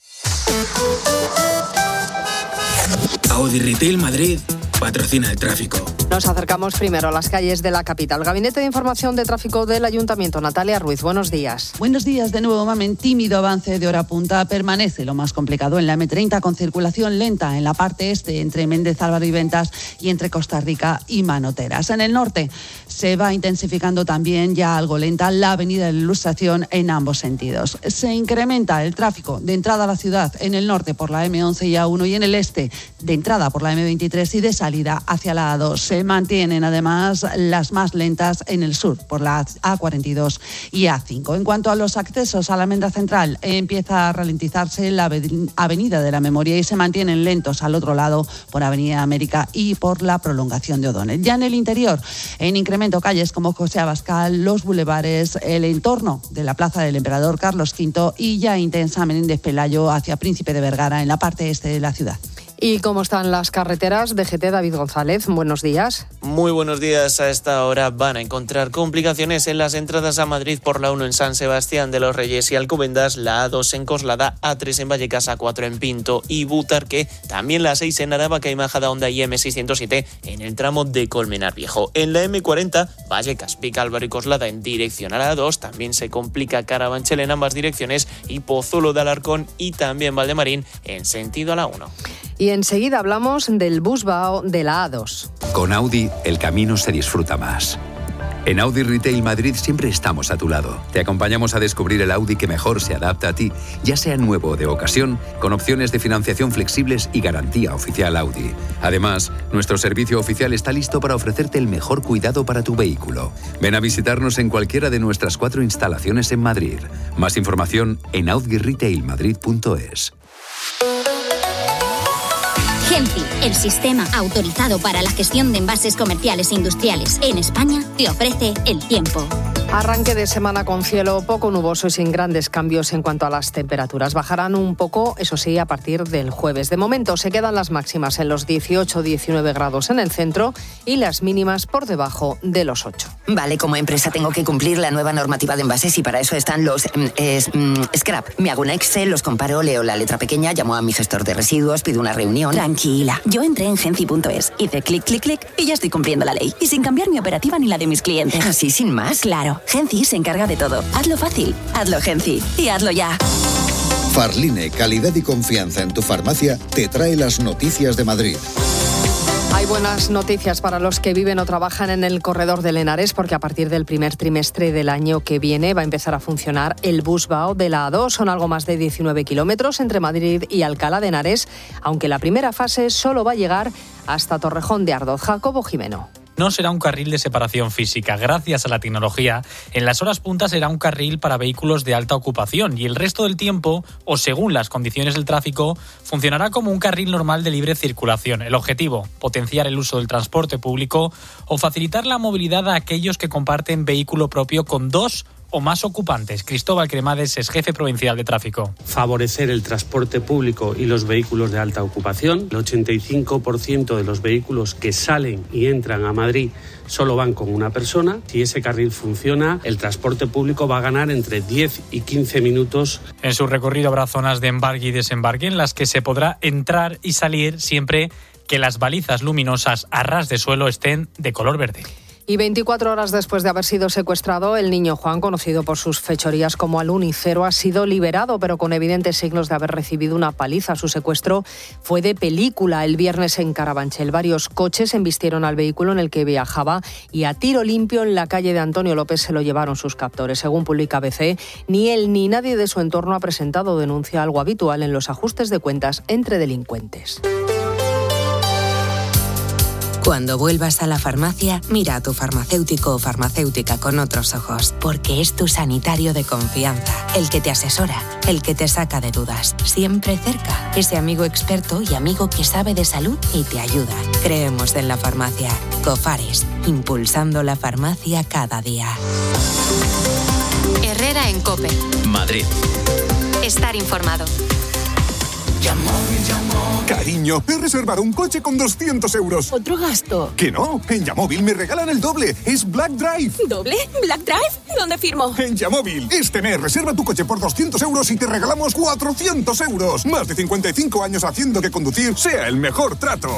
Audi Retail Madrid patrocina el tráfico. Nos acercamos primero a las calles de la capital. Gabinete de Información de Tráfico del Ayuntamiento. Natalia Ruiz, buenos días. Buenos días de nuevo, Mamen. Tímido avance de hora punta. Permanece lo más complicado en la M30 con circulación lenta en la parte este entre Méndez Álvaro y Ventas y entre Costa Rica y Manoteras. En el norte se va intensificando también ya algo lenta la avenida de la Ilustración en ambos sentidos. Se incrementa el tráfico de entrada a la ciudad en el norte por la M11 y A1 y en el este de entrada por la M23 y de salida hacia la A2. Se mantienen además las más lentas en el sur, por la A42 y A5. En cuanto a los accesos a la Almendra Central, empieza a ralentizarse la Avenida de la Memoria y se mantienen lentos al otro lado por Avenida América y por la prolongación de O'Donnell. Ya en el interior, en incremento calles como José Abascal, los bulevares, el entorno de la Plaza del Emperador Carlos V y ya intensa Menéndez Pelayo hacia Príncipe de Vergara en la parte este de la ciudad. ¿Y cómo están las carreteras? DGT, David González, buenos días. Muy buenos días. A esta hora van a encontrar complicaciones en las entradas a Madrid por la 1 en San Sebastián de los Reyes y Alcobendas, la A2 en Coslada, A3 en Vallecas, A4 en Pinto y Butarque, también la 6 en Aravaca y Majadahonda y M607 en el tramo de Colmenar Viejo. En la M40, Vallecas, Vicálvaro y Coslada en dirección a la A2, también se complica Carabanchel en ambas direcciones y Pozuelo de Alarcón y también Valdemarín en sentido a la 1. Y enseguida hablamos del Busbao de la A2. Con Audi, el camino se disfruta más. En Audi Retail Madrid siempre estamos a tu lado. Te acompañamos a descubrir el Audi que mejor se adapta a ti, ya sea nuevo o de ocasión, con opciones de financiación flexibles y garantía oficial Audi. Además, nuestro servicio oficial está listo para ofrecerte el mejor cuidado para tu vehículo. Ven a visitarnos en cualquiera de nuestras 4 instalaciones en Madrid. Más información en audirailmadrid.es. Genci, el sistema autorizado para la gestión de envases comerciales e industriales en España, te ofrece el tiempo. Arranque de semana con cielo poco nuboso y sin grandes cambios en cuanto a las temperaturas. Bajarán un poco, eso sí, a partir del jueves. De momento se quedan las máximas en los 18-19 grados en el centro y las mínimas por debajo de los 8. Vale, como empresa tengo que cumplir la nueva normativa de envases y para eso están los scrap. Me hago un Excel, los comparo, leo la letra pequeña, llamo a mi gestor de residuos, pido una reunión. Tranquila, yo entré en genci.es, hice clic, clic, clic y ya estoy cumpliendo la ley. Y sin cambiar mi operativa ni la de mis clientes. ¿Así sin más? Claro. Genci se encarga de todo. Hazlo fácil, hazlo Genci y hazlo ya. Farline, calidad y confianza en tu farmacia, te trae las noticias de Madrid. Hay buenas noticias para los que viven o trabajan en el corredor del Henares, porque a partir del primer trimestre del año que viene va a empezar a funcionar el Busbao de la A2. Son algo más de 19 kilómetros entre Madrid y Alcalá de Henares, aunque la primera fase solo va a llegar hasta Torrejón de Ardoz. Jacobo Jimeno. No será un carril de separación física. Gracias a la tecnología, en las horas puntas será un carril para vehículos de alta ocupación y el resto del tiempo, o según las condiciones del tráfico, funcionará como un carril normal de libre circulación. El objetivo, potenciar el uso del transporte público o facilitar la movilidad a aquellos que comparten vehículo propio con 2 o más ocupantes. Cristóbal Cremades es jefe provincial de tráfico. Favorecer el transporte público y los vehículos de alta ocupación. El 85% de los vehículos que salen y entran a Madrid solo van con una persona. Si ese carril funciona, el transporte público va a ganar entre 10 y 15 minutos. En su recorrido habrá zonas de embarque y desembarque en las que se podrá entrar y salir siempre que las balizas luminosas a ras de suelo estén de color verde. Y 24 horas después de haber sido secuestrado, el niño Juan, conocido por sus fechorías como Alunicero, ha sido liberado, pero con evidentes signos de haber recibido una paliza. Su secuestro fue de película. El viernes en Carabanchel, varios coches embistieron al vehículo en el que viajaba y a tiro limpio en la calle de Antonio López se lo llevaron sus captores. Según publica ABC, ni él ni nadie de su entorno ha presentado denuncia, algo habitual en los ajustes de cuentas entre delincuentes. Cuando vuelvas a la farmacia, mira a tu farmacéutico o farmacéutica con otros ojos, porque es tu sanitario de confianza, el que te asesora, el que te saca de dudas, siempre cerca, ese amigo experto y amigo que sabe de salud y te ayuda. Creemos en la farmacia. Cofares, impulsando la farmacia cada día. Herrera en COPE. Madrid. Estar informado. Cariño, he reservado un coche con 200 euros. ¿Otro gasto? ¿Que no? En Yamóvil me regalan el doble. Es Black Drive. ¿Doble? ¿Black Drive? ¿Dónde firmo? En Yamóvil. Este mes reserva tu coche por 200 euros y te regalamos 400 euros. Más de 55 años haciendo que conducir sea el mejor trato.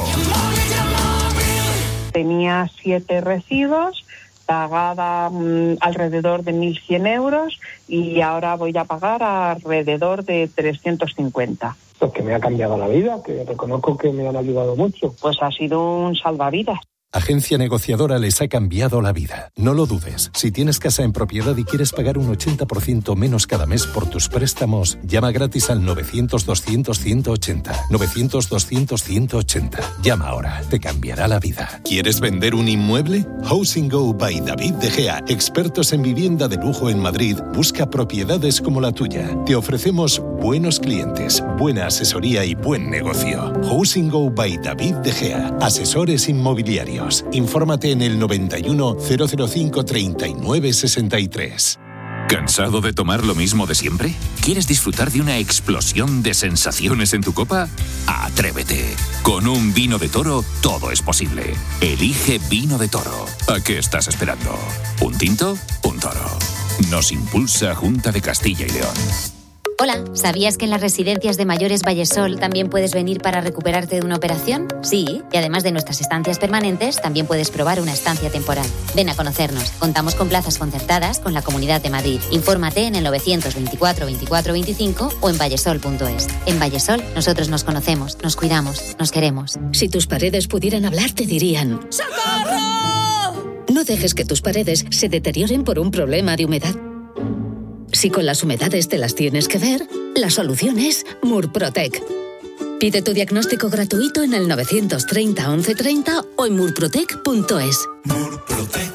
Tenía 7 recibos, pagaba alrededor de 1.100 euros y ahora voy a pagar alrededor de 350. Pues que me ha cambiado la vida, que reconozco que me han ayudado mucho. Pues ha sido un salvavidas. Agencia Negociadora les ha cambiado la vida. No lo dudes. Si tienes casa en propiedad y quieres pagar un 80% menos cada mes por tus préstamos, llama gratis al 900-200-180. 900-200-180. Llama ahora. Te cambiará la vida. ¿Quieres vender un inmueble? Housing Go by David De Gea, expertos en vivienda de lujo en Madrid, busca propiedades como la tuya. Te ofrecemos buenos clientes, buena asesoría y buen negocio. Housing Go by David De Gea, asesores inmobiliarios. Infórmate en el 91 005 39 63. ¿Cansado de tomar lo mismo de siempre? ¿Quieres disfrutar de una explosión de sensaciones en tu copa? ¡Atrévete! Con un vino de Toro todo es posible. Elige Vino de Toro. ¿A qué estás esperando? ¿Un tinto? Un toro. Nos impulsa Junta de Castilla y León. Hola, ¿sabías que en las residencias de mayores Vallesol también puedes venir para recuperarte de una operación? Sí, y además de nuestras estancias permanentes, también puedes probar una estancia temporal. Ven a conocernos. Contamos con plazas concertadas con la Comunidad de Madrid. Infórmate en el 924 24 25 o en vallesol.es. En Vallesol, nosotros nos conocemos, nos cuidamos, nos queremos. Si tus paredes pudieran hablar, te dirían: ¡socorro! No dejes que tus paredes se deterioren por un problema de humedad. Si con las humedades te las tienes que ver, la solución es Murprotec. Pide tu diagnóstico gratuito en el 930 1130 o en murprotec.es. Murprotec.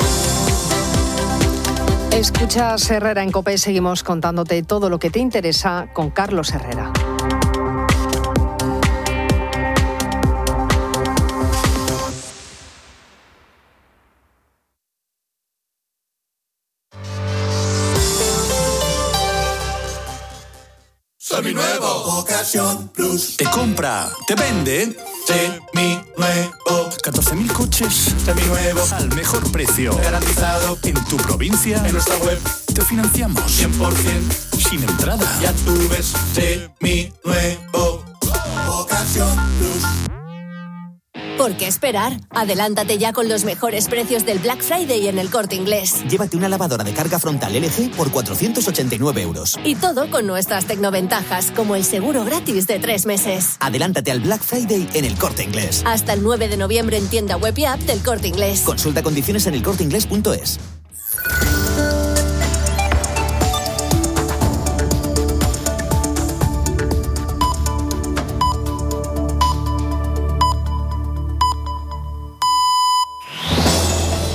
Escuchas Herrera en COPE, seguimos contándote todo lo que te interesa con Carlos Herrera. Seminuevo, Ocasión Plus. Te compra, te vende. Seminuevo. 14.000 coches. Seminuevos. Al mejor precio. Garantizado. En tu provincia. En nuestra web. Te financiamos. 100%. Sin entrada. Ya tú ves. Seminuevo. Ocasión Plus. ¿Por qué esperar? Adelántate ya con los mejores precios del Black Friday en El Corte Inglés. Llévate una lavadora de carga frontal LG por 489 euros. Y todo con nuestras tecnoventajas, como el seguro gratis de 3 meses. Adelántate al Black Friday en El Corte Inglés. Hasta el 9 de noviembre en tienda web y app del Corte Inglés. Consulta condiciones en elcorteinglés.es.